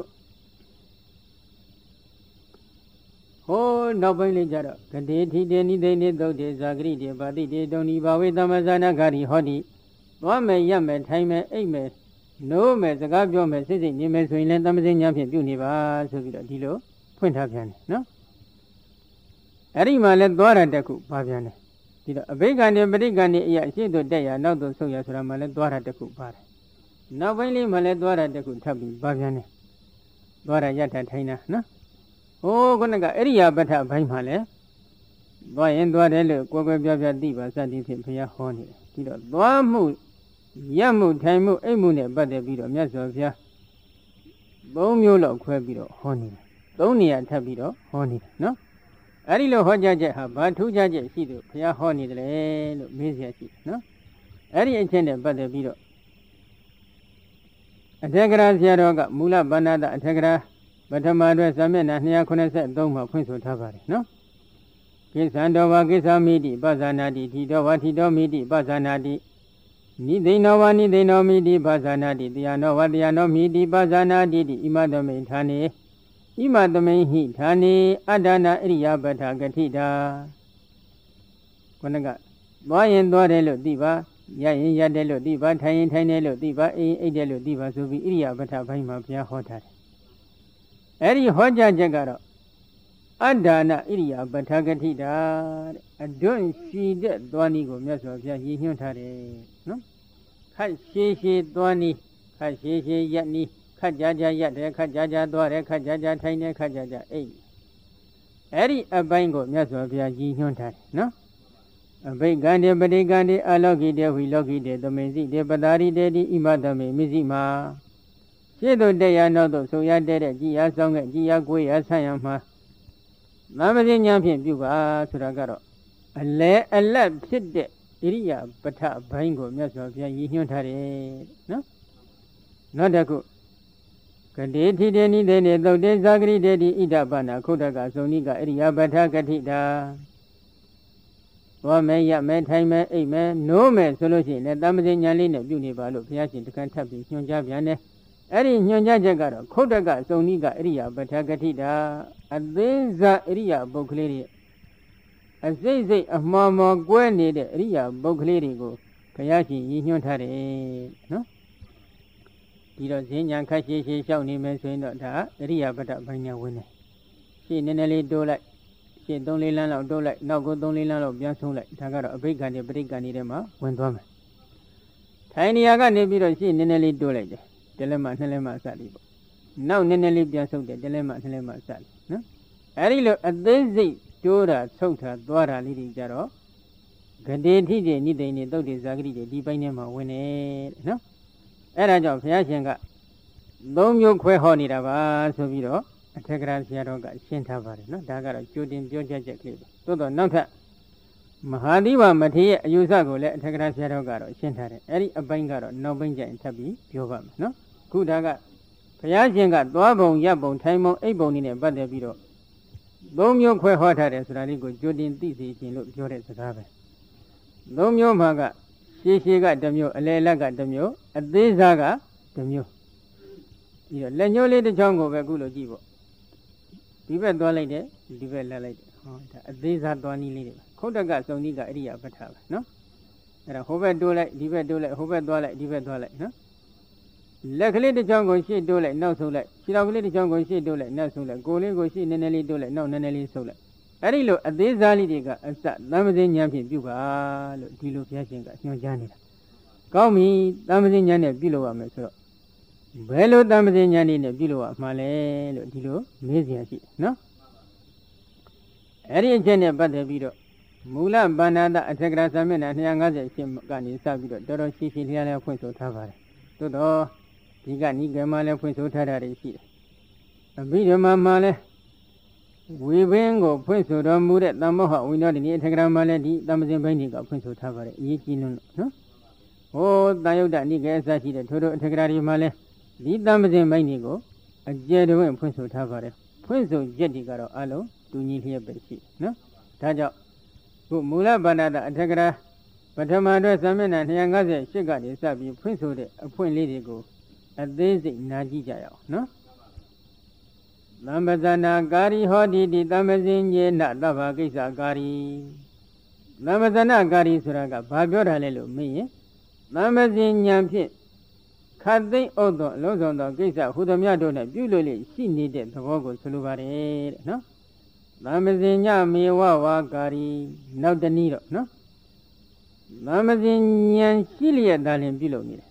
ဟိုးနောက်ပိုင်းလေးကြတော့ဂတိထိတေနိသိနေသုတ်တေဇာဂရိတေပါတိတေတုန်နိဘာဝေသမ္မာဇာနာကာရီဟောတိသွားမယ်ရက်မယ်ထိုင်မယ်အိပ်မယ်နိုးမယ်စကားပြောမယ်စိတ်စိတ်နေမယ်ဆိုရင်လည်းသမ္ပဇင်ဉာဏ်ဖြင့်ပြုနေပါဆိုပြီးတော့ဒီလိုဖွင့်ထားပြန်တယ်နော်အဲ့ဒီမှာလဲသွားတာတစ်ခုပါပြန်တယ်ဒီတော့အဘိက္ခန္တိပရိက္ခန္တိအရာရှေ့သို့တက်ရနောက်သို့ဆုတ်ရဆိုတာမှလဲသွားတာတစ်ခုပါတယ်နောက်ပိုင်းလေးမှလည်းသွားတာတခုထပ်ပြီးပါပြန်တယ်သွားတာရထထိုင်းတာနော်ဟိုးခုနကအရိယာပဋ္ဌဘိုင်းမှလည်းသွားရင်သွားတယ်လို့ကိုယ်ကိုယ်ပြပြသိပါစသည်ဖြင့်ဘုရားဟောနေတယ်ဒီတော့သွားမှုရက်မှုထိုင်မှုအိပ်မှုနဲ့ပတ်သက်ပြီးတော့မြတ်စွာဘုရားသုံးမျိုးလောက်ခွဲပြီးတော့ဟောနေတယ်သုံးနေရာထပ်ပြီးတော့ဟောနေတယ်နော်အဲ့ဒီလိုဟောကြားချက်ဟာဘာထူးခြားချက်ရှိလို့ဘုရားဟောနေတယ်လို့မေးเสียရှိတယ်နော်အဲ့ဒီအချက်နဲ့ပတ်သက်ပြီးတော့အထက်ကရာဆရာတော်ကမူလဗန္ဒတအထက်ကရာပထမအတွက်စာမျက်နှာနှစ်ရာခုနှစ်ဆယ့်သုံးမှာဖွင့်ဆိုထားပါတယ်နော်ကိစ္ဆံတော်ဝါကိစ္ဆာမိတိပဇာနာတိထီတော်ဝါထီတော်မိတိပဇာနာတိနိသိဏောဝါနိသိဏောမိတိပဇာနာတိတရားနောဝါတရားနောမိတိပဇာနာတိဣမသမိန်ဌာနေဣမသမိန်ဟိဌာနေအတ္တနာဣရိယာပဋ္ဌကတိတာခုနကသွားရင်သွားတယ်လို့သိပါရရင်ရတယ်လို့သိပါထိုင်ရင်ထိုင်တယ်လို့သိပါအိမ်အိတ်တယ်လို့သိပါဆိုပြီးဣရိယာပဋ္ဌဘိုင်းမှာဘုရားဟောထားတယ်အဲ့ဒီဟောကြားချက်ကတော့အတ္တနာဣရိယာပဋ္ဌကတိတာတဲ့အတွန့်ရှိတဲ့သွားနည်းကိုမြတ်စွာဘုရားရည်ညွှန်းထားတယ်နော်ခတ်ရှည်ရှည်သွားနည်းခတ်ရှည်ရှည်ရက်နည်းခတ်ကြကြရက်တယ်ခတ်ကြကြသွားတယ်ခတ်ကြကြထိုင်တယ်ခတ်ကြကြအိတ်အဲ့ဒီအပိုင်းကိုမြတ်စွာဘုရားရည်ညွှန်းထားတယ်နော်အဘိက္ခန္တိပရိက္ခန္တိအလောကိတေဝိလောကိတေသမိန်စီတေပတာရိတေတိဣမသမိမိစီမာရှေ့သို့တက်ရနောက်သို့ဆိုရတဲ့ကြည်ရဆောင်ခဲ့ကြည်ရကိုယ်ရဆန့်ရမှာသံပဇင်ဉာဏ်ဖြင့်ပြုပါဆိုတာကတော့အလဲအလတ်ဖြစ်တဲ့ဣရိယာပဋ္ဌဘိုင်းကိုမြတ်စွာဘုရားရည်ညွှန်းထားတယ်နော်နောက်တစ်ခုကတိထိတေနိတေနေသုတ်တေဇာဂရိတေတိဣဒပနာခုတ္တကဇုန်နိကဣရိယာပဋ္ဌကတိတာသွားမယ်ရမယ်ထိုင်မယ်အိပ်မယ်နိုးမယ်ဆိုလို့ရှိရင်လည်းတမ္ပဇင်ညာလေးနဲ့ပြုနေပါလို့ဘုရားရှင်တခါထပ်ပြီးညွှန်ကြားပြန်တယ်အဲ့ဒီညွှန်ကြားချက်ကတော့ခုတ်တကစုံနိကအရိယာပဋ္ဌဂတိတာအသေးစားအရိယာပုဂ္ဂလေးတွေအစိတ်စိတ်အမှန်မှန်ကွဲနေတဲ့အရိယာပုဂ္ဂလေးတွေကိုဘုရားရှင်ရည်ညွှန်းထားတယ်နော်ဒီတော့ဈဉ္ညာခက်ရှိရှိရှောက်နေမယ်ဆိုရင်တော့ဒါအရိယာပဋ္ဌဘိုင်းညာဝင်တယ်ရှေ့နည်းနည်းလေးတိုးလိုက်ရှေ့သုံးလေးလမ်းလောက်တိုးလိုက်နောက်ကိုသုံးလေးလမ်းလောက်ပြန်ဆုံးလိုက်ဒါကတော့အဘိက္ခဏီပဋိက္ခဏီထဲမှာဝင်သွားမယ်ထိုင်နေရာကနေပြီးတော့ရှေ့နည်းနည်းလေးတိုးလိုက်တယ်တလဲမှနှစ်လဲမှစသည်ပေါ့နောက်နည်းနည်းလေးပြန်ဆုပ်တယ်တလဲမှနှစ်လဲမှစသည်နော်အဲဒီလိုအသေးစိတ်တိုးတာဆုပ်တာသွားတာလေးတွေကြတော့ဂတိထိတိနိသိနေသုတ်တိဇာဂတိတွေဒီပိုင်းထဲမှာဝင်နေတယ်နော်အဲ့ဒါကြောင့်ဘုရားရှင်ကသုံးမျိုးခွဲဟောနေတာပါဆိုပြီးတော့အထက်ကရာဆရာတော်ကရှင်းထားပါတယ်နော်ဒါကတော့ကြိုတင်ပြောချက်ချက်ကလေးပဲသို့တော့နောက်ထပ်မဟာသီဝမထေရရဲ့အယူဆကိုလည်းအထက်ကရာဆရာတော်ကတော့ရှင်းထားတယ်အဲ့ဒီအပိုင်းကတော့နောက်ပိုင်းကျရင်ထပ်ပြီးပြောပါမယ်နော်ခုဒါကဘုရားရှင်ကသွားပုံရပ်ပုံထိုင်ပုံအိပ်ပုံနဲ့ပတ်သက်ပြီးတော့သုံးမျိုးခွဲဟောထားတယ်ဆိုတာလေးကိုကြိုတင်သိစေခြင်းလို့ပြောတဲ့စကားပဲသုံးမျိုးမှာကရှေးရှေးကတစ်မျိုးအလယ်လက်ကတစ်မျိုးအသေးစားကတစ်မျိုးပြီးတော့လက်ညှိုးလေးတစ်ချောင်းကိုပဲအခုလိုကြည့်ပေါ့ဒီဘက်သွားလိုက်တယ်ဒီဘက်လက်လိုက်တယ်ဟောဒါအသေးစားသွားနည်းလေးတွေခုတ်တကစုံနည်းကအရိယာပဋ္ဌာပဲနော်အဲ့ဒါဟိုဘက်တိုးလိုက်ဒီဘက်တိုးလိုက်ဟိုဘက်သွားလိုက်ဒီဘက်သွားလိုက်နော်လက်ကလေးတစ်ချောင်းကိုရှေ့တိုးလိုက်နောက်ဆုပ်လိုက်ခြေတော်ကလေးတစ်ချောင်းကိုရှေ့တိုးလိုက်နောက်ဆုပ်လိုက်ကိုယ်လေးကိုရှေ့နည်းနည်းလေးတိုးလိုက်နောက်နည်းနည်းလေးဆုပ်လိုက်အဲ့ဒီလိုအသေးစားလေးတွေကအစသံမစင်းဉာဏ်ဖြင့်ပြုပါလို့ဒီလိုဘုရားရှင်ကညွှန်ကြားနေတာကောင်းပြီသံမစင်းဉာဏ်နဲ့ပြုလုပ်ရမယ်ဆိုတော့ဘယ်လိုသံမစင်းဉာဏ်နဲ့ပြုလုပ်ရမှာလဲလို့ဒီလိုမေးစရာရှိတယ်နော်အဲ့ဒီအချက်နဲ့ပတ်သက်ပြီးတော့မူလဗန္ဒတအထက်ကရာသမဏ၂၅၈ကနေစပြီးတော့တော်တော်ရှိရှိလျားလျားဖွင့်ဆိုထားပါတယ်သို့တော့ဒီကနိဂမလည်းဖွင့်ဆိုထားတာတွေရှိတယ်အဘိဓမ္မာမှာလည်းဝေဘင်းကိုဖွင့်ဆိုတော်မူတဲ့သမ္မောဟဝိနောဒိနိအထက်ကရာမှာလည်းဒီသံမစင်ဘိန်းတွေကဖွင့်ဆိုထားပါတယ်အရေးကြီးလို့နော်ဟိုတန်ယုတ်တနိကေအစရှိတဲ့ထိုတို့အထက်ကရာတွေမှာလည်းဒီသံမစင်ဘိန်းတွေကိုအကျယ်တွင်ဖွင့်ဆိုထားပါတယ်ဖွင့်ဆိုချက်တွေကတော့အလုံးတူညီလျက်ပဲရှိနော်ဒါကြောင့်ခုမူလဗန္ဒတအထက်ကရာပထမအတွက်သမဏ၂၅၈ကနေစပြီးဖွင့်ဆိုတဲ့အဖွင့်လေးတွေကိုအသေးစိတ်နာကြည့်ကြရအောင်နော်သမ္ပဇနာကာရီဟောတိတိသမ္ပဇင်ညေနသဗ္ဗကိစ္စကာရီသမ္ပဇနာကာရီဆိုတာကဘာပြောတာလဲလို့မေးရင်သမ္ပဇင်ဉာဏ်ဖြင့်ခတ်သိမ့်ဥဒ္ဒောအလုံးစုံသောကိစ္စဟူသမျှတို့နဲ့ပြုလို့လေရှိနေတဲ့သဘောကိုဆိုလိုပါတယ်တဲ့နော်သမ္ပဇင်ညမေဝဝါကာရီနောက်တနည်းတော့နော်သမ္ပဇင်ဉာဏ်ရှိလျက်သာလင်ပြုလုပ်နေတယ်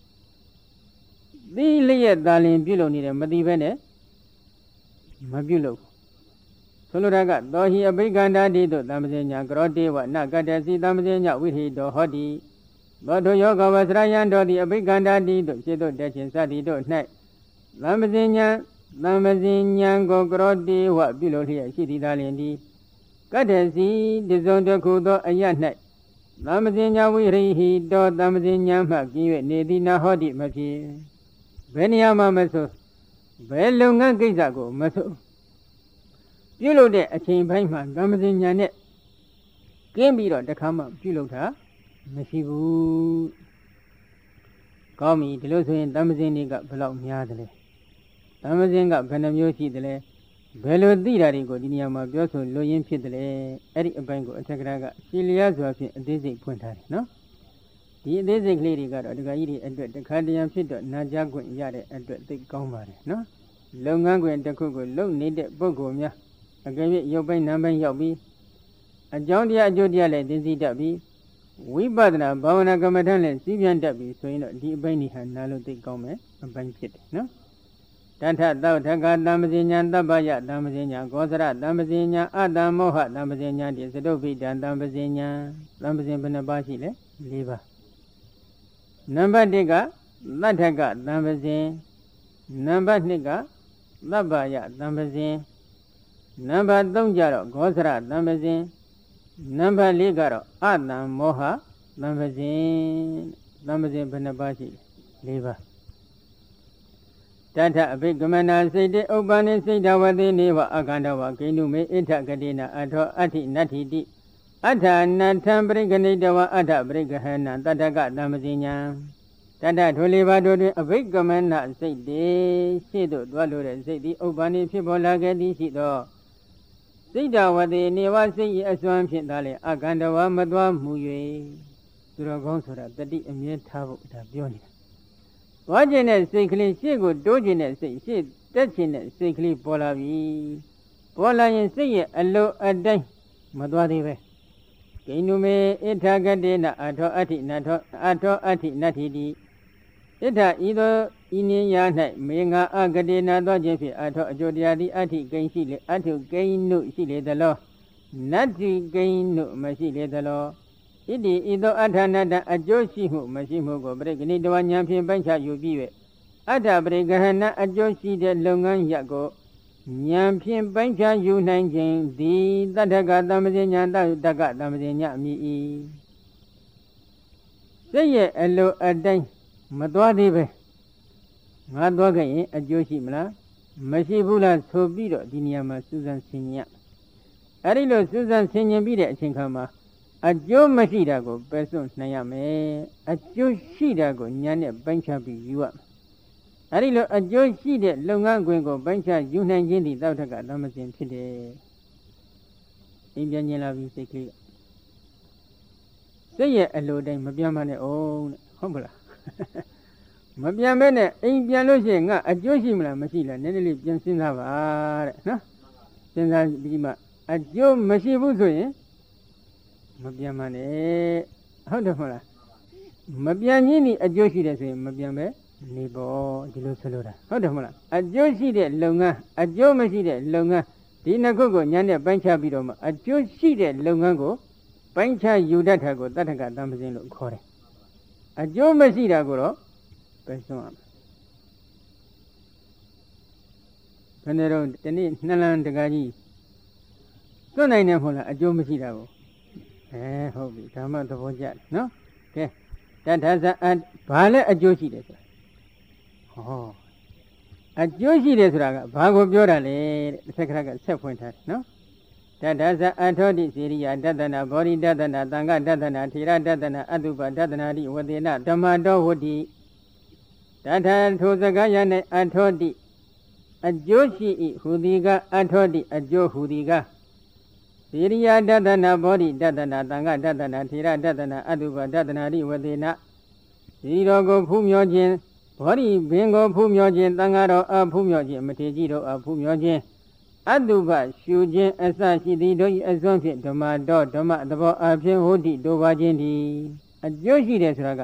သိလျက်သာလင်ပြုလုပ်နေတယ်မသိဘဲနဲ့မပြုလုပ်ဆိုလိုတာကသောဟိအဘိက္ခန္တာတိတို့သမ္ပဇင်ညာကရောတေဝနကတ္တစီသမ္ပဇင်ညဝိဟိတောဟောတိသောတုယောဂဝစရယံတော်တိအဘိက္ခန္တာတိတို့စေတို့တက်ခြင်းစသည်တို့၌သမ္ပဇင်ညာသမ္ပဇင်ညာကိုကရောတေဝပြုလုပ်လျက်ရှိသည်သာလျှင်ဒီကတ္တစီတစုံတစ်ခုသောအရ၌သမ္ပဇင်ညာဝိဟိဟိတောသမ္ပဇင်ညာမှကျင်း၍နေသည်နာဟောတိမဖြစ်ဘယ်နေရာမှာမဆိုဘယ်လုပ်ငန်းကိစ္စကိုမဆိုပြုလုပ်တဲ့အချိန်ပိုင်းမှာသမ္ပဇင်ညာနဲ့ကင်းပြီးတော့တခါမှပြုလုပ်တာမရှိဘူးကောင်းပြီဒီလိုဆိုရင်သမ္ပဇင်တွေကဘယ်လောက်များသလဲသမ္ပဇင်ကဘယ်နှမျိုးရှိသလဲဘယ်လိုသိတာတွေကိုဒီနေရာမှာပြောဆိုလို့ရင်းဖြစ်သလဲအဲ့ဒီအပိုင်းကိုအထက်ကရာကရှင်းလျားစွာဖြင့်အသေးစိတ်ဖွင့်ထားတယ်နော်ဒီအသေးစိတ်ကလေးတွေကတော့ဒကာကြီးတွေအတွက်တခါတရံဖြစ်တော့နာကြားခွင့်ရတဲ့အတွက်သိကောင်းပါတယ်နော်လုပ်ငန်းခွင်တစ်ခုကိုလုပ်နေတဲ့ပုဂ္ဂိုလ်များအကယ်၍ရုပ်ပိုင်းနာမ်ပိုင်းရောက်ပြီးအကြောင်းတရားအကျိုးတရားလည်းသိသိတတ်ပြီးဝိပဿနာဘာဝနာကမ္မထမ်းလည်းစီးပြန်တတ်ပြီးဆိုရင်တော့ဒီအပိုင်းဒီဟာနားလို့သိကောင်းမယ်အပိုင်းဖြစ်တယ်နော်တထသောထကသမ္ပဇင်ညာတပ္ပယသမ္ပဇင်ညာကောသရသမ္ပဇင်ညာအတ္တမောဟသမ္ပဇင်ညာဒီသတုပိတံသမ္ပဇင်ညာသမ္ပဇင်ဘယ်နှပါးရှိလဲ၄ပါးနံပါတ်၁ကသတ္ထကသမ္ပဇင်နံပါတ်၂ကသဗ္ဗယသမ္ပဇင်နံပါတ်၃ကျတော့ဂောသရသမ္ပဇင်နံပါတ်၄ကတော့အတ္တမောဟသမ္ပဇင်သမ္ပဇင်ဘယ်နှပါးရှိလဲ၄ပါးတထအဘိကမနာစိတ်တေဥပ္ပန္နိစိတ်တဝတိနေဝအခန္ဓဝကိန္ဒုမေဣထကတိနာအထောအဋ္ဌိနတ္ထိတိ Atha Nathan Briganidava Atha Brigahana Tataka Damasinya Tata Tolivado Avigamana said the Sido Dwalur said the Obani Pibola Gadi Sido Sida what they never say as one Pindale Agandawa Madwa Muye Duragonsura the D Emir Tabu Dabioni Wajin sickly Sigo Dojin say she touching sickly Polavi Pola and say a low a day Madwadive Kinume Itagadena Ato Ati Nato Ato Ati Natidi Ita either Inyana Menga Agadena Dojefi Ato Jodiadi Ati Gain Atu Gain no Sile the law Nati Gain no Masile the law Idi either Atanada a Joshi who Masimo go break any one Yampian Bancha you be Ata Bregahana a Joshi the Longan Yago Yampian Bancha you nine the Dadaga Damazina Daga Damazina me. Say ye a low a day, Madwadive Madwaga a Joshimla, Masibula Sobido, Diniama Susan Sinya. Arilo Susan Sinya Bida Chinkama, a Joe Mashidago, Person Nayame, a Joe Shidago, Nyane Bancha you up. Arilo a Joe Shida, Longa Gwengo, Bancha, Yunan Yendi, Dautaga, Damazin Pide. Indian Yella be sickly. Say ye a low day, Mabiamane own Humble. Mabiamene, Indian Losing, a Joshimla, Masila, Nelly Jensinava, no? Since Bima, a Joe Mashibu, Mabiamane, how the Hola Mabianini, a Joshi, Mabiame. Nebo Dilusalura. How the Mola? A Joshi de Longa, a Joe Mashi de Longa, Dinagogo, Nyana Bancha Bidoma, a Joshi de Longango, Bancha Yudatago, Tataka Damazin Core. A Joe Masida Goro, Person. Panero, Teni, Nalan de Gaji. So nine Hola, a Joe Masida. Eh, Hobby, Tama the Vojat, no? Okay. That has a Bala a Joshi. Oh, a Joshi Desraga, Bago Biorale, the Secretary self pointer, no? That does a Antodi Syria, Dadana, Bori Dadana, Danga Dadana, Tira Dadana, Aduba Dadanari, Wadena, Damado Wodi. That had to the Gayane Antodi, a Joshi Hudiga, Antodi, a Jo Hudiga. Syria Dadana, Bori Dadana, Danga Dadana, Tira Dadana, Aduba Dadanari, Wadena. Zero go Pumyojin. Body bingo Pumyojin, Tangaro, a Pumyojin, Matejiro, a Pumyojin. Aduba, Shujin, a Sashi, the Doi, a Zonfit, Doma, Doma, the Bo, a Pin Hodi, Dovajindi, a Joshi Desraga.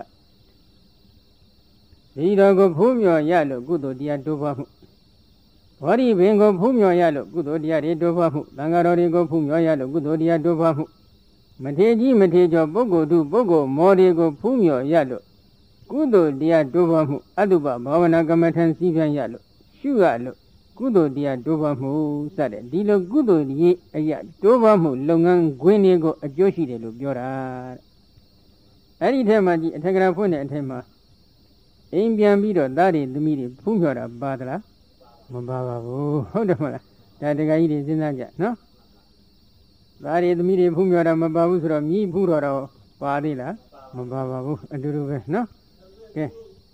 Zero go Pumyo Yalo, good dear Dovamu. Body bingo Pumyo Yalo, good dear Dovamu, Tangaro go Pumyo Yalo, good dear Dovamu. Mateji, Matejo, Bogo, do Bogo, Morigo, Pumyo Yalo. Kudo dia dobamu, aduba, Bavana Gamatan Sivan Yalo, Shualo, Kudo dia dobamu, Sade, Dilo Gudo ye, a dobamu, Longan, Gwenego, a Joshi de Lubiora. Any time I telephone and Tema Indian Bido, Daddy, the meeting, Pumura, Badra, Mababa, Hodamala, that the guy is in Naja, no? Daddy, the meeting, Pumura, Mababusra, me, Pura, Padilla, Mababa, and do no? Okay.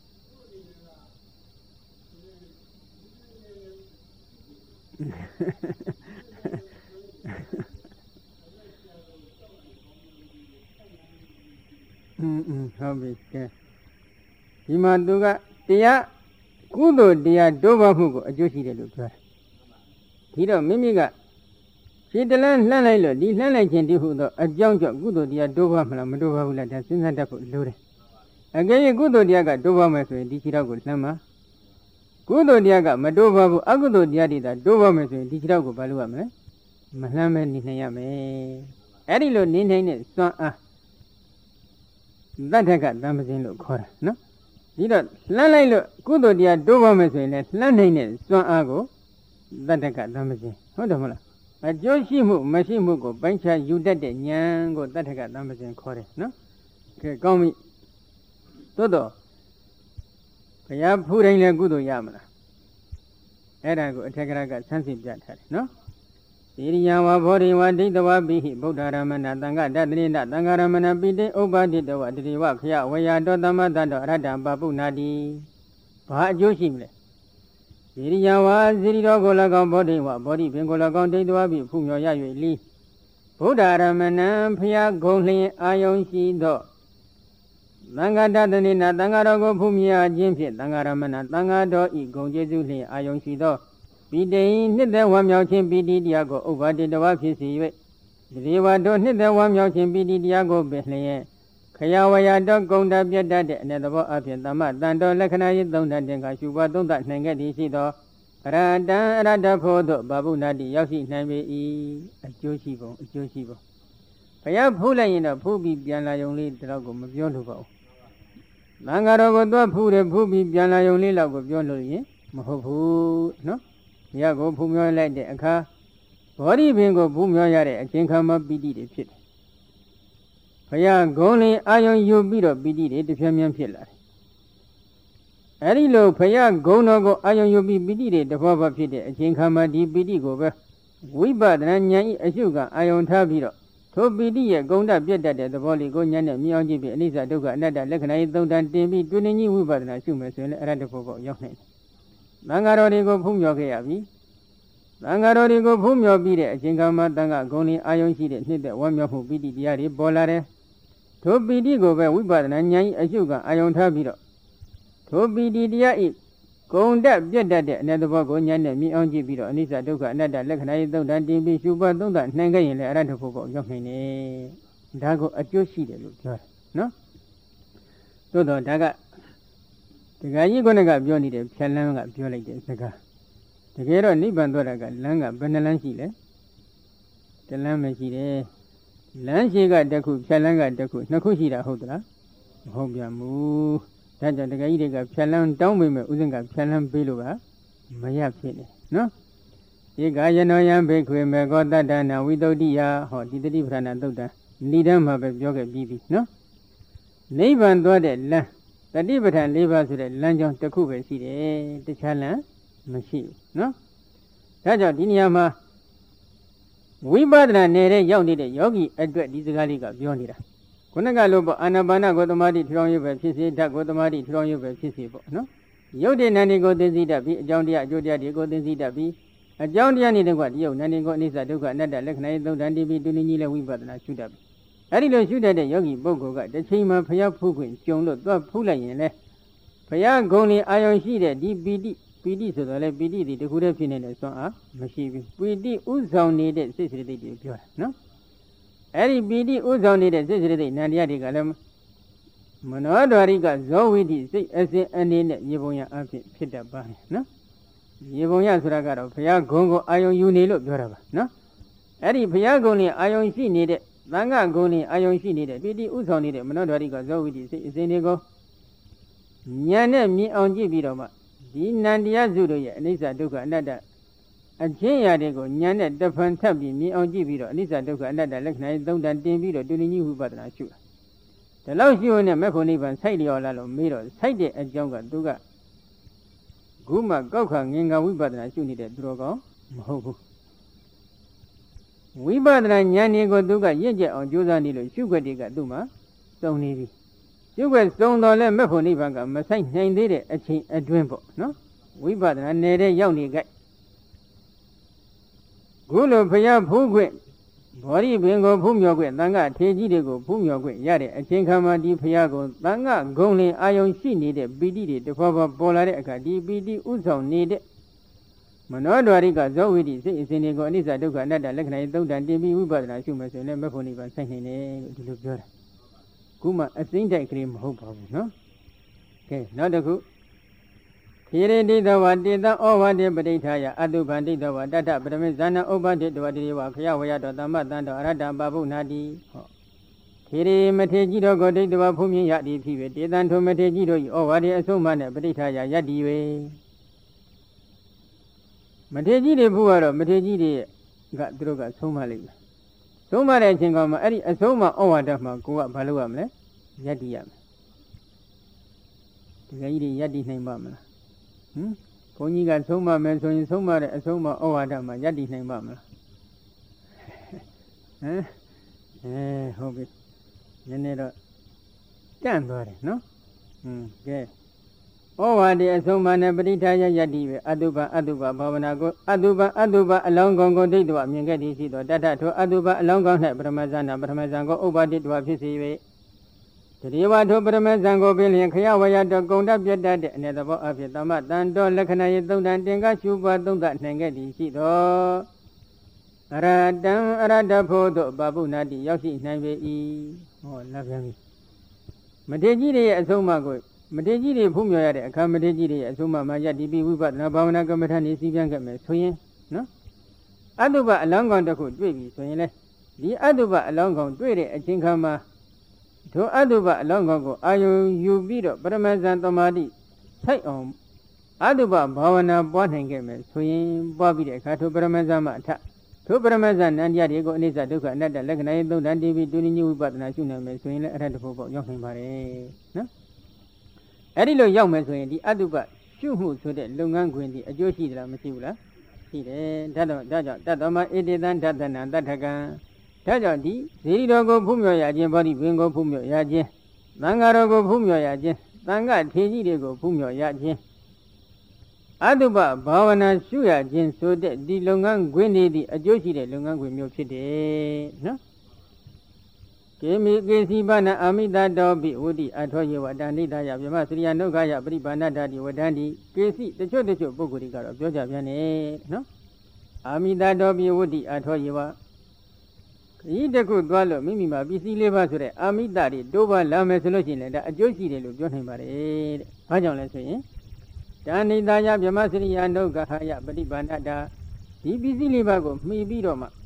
Hmm, hobby. Okay. Himaduga, Tia, Kudo, dear Dobahu, a Joshi de Lutra. Hiro Mimiga. She the land Lanilo, the Lanajan Dihudo, a junction, Gudo, dear Dova, Madova, that has been that Lure. Again, Gudo Diaga, Dova, Maso, Dichirago, Lama. Gudo Diaga, Madova, Agudo Diadida, Dova, Maso, Dichirago, Baluame. Malame Ninayame. Arilo Nine, son, ah. That I got Damazin look, no? You don't Lanilo, Gudo Dia, Dova, Maso, Lanine, son, Ago. That I got Damazin. Hold on. A Joshimu, Mashimugo, Bancha, you did the Yango, that I got Damazin, Kore, no? Okay, call me. Todo. Kaya pura ile gudo yamana. Era go Tegraga Sansi Jat, no? စေရိယဝဘောဓိဝဒိဋ္ဌဝပိဟိဗုဒ္ဓရမဏသံဃတတရိဏသံဃရမဏပိတေဥပ္ပါတိတဝတတိဝခယဝေယတောသမတ္တောအရတ္တပပုနာတိဘာအကျိုးရှိမလဲစေရိယဝစေရိတော်ကို၎င်းဘောဓိဝဘောဓိပင်ကို၎င်းဒိဋ္ဌဝပိဖူးမြော်ရ၍လီဗုဒ္ဓရမဏဖျားဂုံလျင်အာယုံရှိသောသံဃတတရိဏသံဃတော်ကိုဖူးမြော်ခြင်းဖြင့်သံဃရမဏသံဃတော်ဤဂုံကျေးဇူးလျင်အာယုံရှိသောပိတေနှစ်သက်ဝမ်းမြောက်ခြင်းပိတိတရားကိုဥပ္ပါတိတဝဖြစ်စေ၍ဒီဝါတို့နှစ်သက်ဝမ်းမြောက်ခြင်းပိတိတရားကိုပင်လျင်ခယဝယတောဂုံတပြတ်တတ်တဲ့အ내သဘောအဖြစ်သမ္မတန်တော်လက္ခဏာရေးသုံးတတ်တဲ့ကရှုပါသုံးတတ်နိုင်ခဲ့သည်ရှိသောအရတံအရတ္တဖို့သို့ဘာဗုနာတိရောက်ရှိနိုင်ပေ၏အကျိုးရှိပုံအကျိုးရှိပုံဘုရားဖူးလိုက်ရင်တော့ဖူးပြီးပြန်လာယုံလေးတော့ကိုမပြောလို့ပါဘူးသံဃာတော်ကိုသွားဖူးတယ်ဖူးပြီးပြန်လာယုံလေးတော့ကိုပြောလို့ရင်မဟုတ်ဘူးနော်ဘုရားကိုဖူးမြော်လိုက်တဲ့အခါဘောဓိပင်ကိုဖူးမြော်ရတဲ့အချင်းခါမှပိဋိတွေဖြစ်တယ်ဘုရားဂုံးလေးအာယုံယူပြီးတော့ပိဋိတွေတစ်ဖြည်းဖြည်းဖြစ်လာတယ်အဲဒီလိုဘုရားဂုံးတော်ကိုအာယုံယူပြီးပိဋိတွေတစ်ဘောဘောဖြစ်တဲ့အချင်းခါမှဒီပိဋိကိုပဲဝိပဿနာဉာဏ်ဤအရှုကအာယုံထားပြီးတော့ထိုပိဋိရဲ့ဂုံတပြတ်တတ်တဲ့သဘောလေးကိုဉာဏ်နဲ့မြင်အောင်ကြည့်ပြီးအနိစ္စဒုက္ခအနတ္တလက္ခဏာရေးသုံးတန်တင်ပြီးတွင်နေကြီးဝိပဿနာရှုမယ်ဆိုရင်လည်းအရတ္တဖို့ပေါ့ရောက်နိုင်တယ်သံဃာတော်တွေကိုဖူးမြော်ခဲ့ရပြီသံဃာတော်တွေကိုဖူးမြော်ပြီးတဲ့အချိန်ကမှသံဃာဂုံလင်းအာယုံရှိတဲ့နှစ်သက်ဝမ်းမြောက်မှုပိဋိတရားတွေပေါ်လာတယ်ထိုပိဋိကိုပဲဝိပဿနာဉာဏ်ဤအရှုကအာယုံထားပြီးတော့ထိုပိဋိတရားဤဂုံတက်ပြတ်တတ်တဲ့အ내သဘောကိုဉာဏ်နဲ့မြင်အောင်ကြည့်ပြီးတော့အနိစ္စဒုက္ခအနတ္တလက္ခဏာရေးသုံးတန်တင်ပြီးရှုပတ်သုံးတန်နိုင်ခဲ့ရင်လည်းအရတ္တဖို့ပေါ့ရောက်နိုင်တယ်ဒါကိုအကျိုးရှိတယ်လို့ပြောတယ်နော်သို့တော့ဒါကဒကာကြီးကပြောနေတဲ့ဖြတ်လန်းကပြောလိုက်တဲ့စကားတကယ်တော့နိဗ္ဗာန်သွားတာကလမ်းကဘယ်နှလမ်းရှိလဲတလမ်းမရှိတယ်လမ်းရှိကတစ်ခုဖြတ်လန်းကတစ်ခုနှစ်ခုရှိတာဟုတ်သလားမဟုတ်ပြန်ဘူးဒါကြောင့်ဒကာကြီးတွေကဖြတ်လန်းတောင်းပေမဲ့ဥစဉ်ကဖြတ်လန်းပေးလို့ကမရဖြစ်နေနော်ဧကယနောယံဘေခွေမေကောတတ္တနာဝိတုဒ္ဓိယဟောဒီတတိပဌာနာသုတ်တံဏိဒံမှာပဲပြောခဲ့ပြီးပြီနော်နိဗ္ဗာန်သွားတဲ့လမ်းတတိပဋ္ဌာန်၄ပါးဆိုတဲ့လမ်းကြောင်းတစ်ခုပဲရှိတယ်တခြားလမ်းမရှိဘူးနော်ဒါကြောင့်ဒီနေရာမှာဝိပဿနာနယ်ရောက်နေတဲ့ယောဂီအတွက်ဒီစကားလေးကပြောနေတာခုနကလိုပေါ့အာနာပါနကိုသမာဓိထူထောင်ရပဲဖြစ်စေဓာတ်ကိုသမာဓိထူထောင်ရပဲဖြစ်စေပေါ့နော်ယုတ်တဲ့နန္ဒီကိုသိသိတတ်ပြီးအကြောင်းတရားအကျိုးတရားတွေကိုသိသိတတ်ပြီးအကြောင်းတရားနေတဲ့ကဒီယုတ်နန္ဒီကိုအနိစ္စဒုက္ခအနတ္တလက္ခဏာရေးသုံးတန်တည်ပြီးတူနေကြီးလဲဝိပဿနာရှုတတ်ပြီအဲ့ဒီလိုရှုတတ်တဲ့ယောဂီပုဂ္ဂိုလ်ကတစ်ချိန်မှာဖျားဖူးခွင့်ကြုံလို့သွားဖူးလိုက်ရင်လေဖျားဂုံလင်အာယုံရှိတဲ့ဒီပီတိပီတိဆိုတော့လေပီတိဒီတခုတည်းဖြစ်နေတဲ့စွမ်းအားမရှိဘူးပီတိဥဆောင်နေတဲ့စိတ်စိတ္တိတွေပြောတာနော်အဲ့ဒီပီတိဥဆောင်နေတဲ့စိတ်စိတ္တိနန္တရားတွေကလည်းမနောဒွါရိကဇောဝိတိစိတ်အစဉ်အနေနဲ့ရေပုံရအဖြစ်ဖြစ်တတ်ပါတယ်နော်ရေပုံရဆိုတာကတော့ဘုရားဂုံကိုအာယုံယူနေလို့ပြောတာပါနော်အဲ့ဒီဘုရားဂုံနဲ့အာယုံရှိနေတဲ့သံဃာဂုံနဲ့အာယုံရှိနေတဲ့ပီတိဥဆောင်နေတဲ့မနောဒွါရိကဇောဝိတိစိတ်အစဉ်တွေကိုဉာဏ်နဲ့မြင်အောင်ကြည့်ပြီးတော့မှဒီနန္တရားစုတို့ရဲ့အနိစ္စဒုက္ခအနတ္တအချင်းရာတွေကိုဉာဏ်နဲ့တဖန်ထပ်ပြီးမြင်အောင်ကြည့်ပြီးတော့အနိစ္စဒုက္ခအနတ္တလက္ခဏာရေးသုံးတန်တင်ပြီးတော့တူညီကြီးဝိပဿနာရှုတာဒါလို့ရှိရင်မဲ့ဖို့နိဗ္ဗာန်စိုက်လျော်လာလို့မေးတော့စိုက်တဲ့အကြောင်းကသူကခုမှကောက်ခါငင်္ဂဝိပဿနာရှုနေတဲ့သူတော်ကောင်းမဟုတ်ဘူးဝိပဿနာဉာဏ်တွေကိုသူကရင့်ကျက်အောင်ကြိုးစားနေလို့ရှုွက်တွေကသူ့မှာစုံနေပြီရှုွက်စုံတော်လဲမဲ့ဖို့နိဗ္ဗာန်ကမဆိုင်နိုင်သေးတဲ့အချိန်အတွင်းပေါ့နော်ဝိပဿနာနယ်ရောက်နေကြခုလိုဘုရားဖူးခွင့်ဘောဓိပင်ကိုဖူးမြော်ခွင့်သံဃာထေကြီးတွေကိုဖူးမြော်ခွင့်ရတဲ့အချိန်ခါမှာဒီဘုရားကိုသံဃာဂုံလင်အာယုံရှိနေတဲ့ပီတိတွေတစ်ဖော်ဖော်ပေါ်လာတဲ့အခါဒီပီတိဥဆောင်နေတဲ့မနောဒွါရိကဇောဝိတိစိတ်အစဉ်တွေကိုအနိစ္စဒုက္ခအနတ္တလက္ခဏာရေးသုံးတန်တင်ပြီးဝိပဿနာရှုမယ်ဆိုရင်လည်းမဖို့နိဗ္ဗာန်ဆိုင်နေတယ်လို့ဒီလိုပြောတာခုမှအစိမ့်တိုက်ကလေးမဟုတ်ပါဘူးနော်ကဲနောက်တစ်ခုခေရတိတဝတေတံဩဝတိပဋိဌာယအတုဗန္တိတဝတတ္ထပရမေဇာနဥပ္ပတိတဝတိဝခယဝယတောသမ္မတန္တောအရတ္တပပုနာတိဟောခေရမထေကြီးတော်ကိုဒိဋ္ဌဝဖုမြင်ရသည်ဖြစ်၍တေတံထိုမထေကြီးတို့၏ဩဝါဒအဆုံးမနှင့်ပဋိဌာယယတ္တိ၍မထေကြီးတွေဖုကတော့မထေကြီးတွေကသူတို့ကဆုံးမလိုက်မယ်ဆုံးမတဲ့အချိန်ကမှအဲ့ဒီအဆုံးမဩဝါဒမှာကိုကဘာလုပ်ရမလဲယတ္တိရမယ်ဒီကကြီးတွေယတ္တိနိုင်ပါမလားဟမ်ဘုန်းကြီးကဆုံးမမယ်ဆိုရင်ဆုံးမတဲ့အဆုံးမဩဝါဒမှာယတ္တိနိုင်ပါမလားဟမ်အဲဟုတ်ပြီနည်းနည်းတော့တန့်သွားတယ်နော်ဟွန်းကဲဩဝါဒအဆုံးမနဲ့ပရိထာယယတ္တိပဲအတုပအတုပဘာဝနာကိုအတုပအတုပအလောင်းကောင်ကိုဒိဋ္ဌဝမြင်ခဲ့သည်ရှိသောတတ္ထထောအတုပအလောင်းကောင်၌ပရမဇ္ဇနာပရမဇ္ဇံကိုဥပ္ပါတိတဝဖြစ်စေ၍တတိယဝထောပရမဇ္ဇံကိုပင်လျင်ခရဝယတောကုံတပြတ်တတ်တဲ့အနေသဘောအဖြစ်သမတန်တော်လက္ခဏာရေးသုံးတန်တင်ကရှုပွားသုံးသနိုင်ခဲ့သည်ရှိသောအရတံအရတဖို့သို့ပပုနာတိရောက်ရှိနိုင်ပေ၏ဟောလက်ပြန်ပြီမထေကြီးရဲ့အဆုံးအမကိုမထေကြီးတွေဖူးမြော်ရတဲ့အခါမထေကြီးတွေရဲ့အဆုံးအမမှာယတ္တိပိဝိပဿနာဘာဝနာကမ္မထာနေစီပြန်ခဲ့မယ်ဆိုရင်နော်အတုပအလောင်းကောင်တစ်ခုတွေ့ပြီဆိုရင်လေဒီအတုပအလောင်းကောင်တွေ့တဲ့အချိန်ခါမှာထိုအတုပအလောင်းကောင်ကိုအာယုံယူပြီးတော့ပရမဇ္ဇံသမာဓိစိုက်အောင်အတုပဘာဝနာပွားနိုင်ခဲ့မယ်ဆိုရင်ပွားပြီးတဲ့အခါထိုပရမဇ္ဇံမှာအထထိုပရမဇ္ဇံနန္တရားတွေကိုအနိစ္စဒုက္ခအနတ္တလက္ခဏာရေးသုံးတန်တည်ပြီးတူညီဝိပဿနာရှုနိုင်မယ်ဆိုရင်လည်းအရဟတဖို့ပေါ့ရောက်နိုင်ပါတယ်နော်အဲ့ဒီလိုရောက်မယ်ဆိုရင်ဒီအတုပရှုမှုဆိုတဲ့လုပ်ငန်းခွင်ဒီအကျိုးရှိသလားမရှိဘူးလားရှိတယ်ဒါတော့ဒါကြောင့်တတ္တမဣတိတံဓတနာတတ္ထကံဒါကြောင့်ဒီဇေဒီတော်ကိုဖူးမြော်ရခြင်းဗောဓိဘင်ကိုဖူးမြော်ရခြင်းသံဃာတော်ကိုဖူးမြော်ရခြင်းသံဃာထေကြီးတွေကိုဖူးမြော်ရခြင်းအတုပဘာဝနာရှုရခြင်းဆိုတဲ့ဒီလုပ်ငန်းခွင်တွေဒီအကျိုးရှိတဲ့လုပ်ငန်းခွင်မျိုးဖြစ်တယ်နော်ကေမိကေစီပနအာမိတတောပိဝတိအထောယေဝတန္တိတယဗြဟ္မစရိယနုခယပရိပါဏတတိဝတန္တိကေစီတချို့တချို့ပုဂ္ဂိုလ်တွေကတော့ပြောကြပြန်တယ်နော်အာမိတတောပိဝတိအထောယေဝခရီးတစ်ခုသွားလို့မိမိမှာပစ္စည်းလေးပါဆိုတဲ့အာမိတတွေတိုးပါလာမယ်ဆိုလို့ရှိရင်လည်းဒါအကျိုးရှိတယ်လို့ပြောနိုင်ပါတယ်တဲ့။ဘာကြောင့်လဲဆိုရင်တဏိတယဗြဟ္မစရိယနုခယပရိပါဏတဒီပစ္စည်းလေးပါကိုမှီပြီးတော့မှ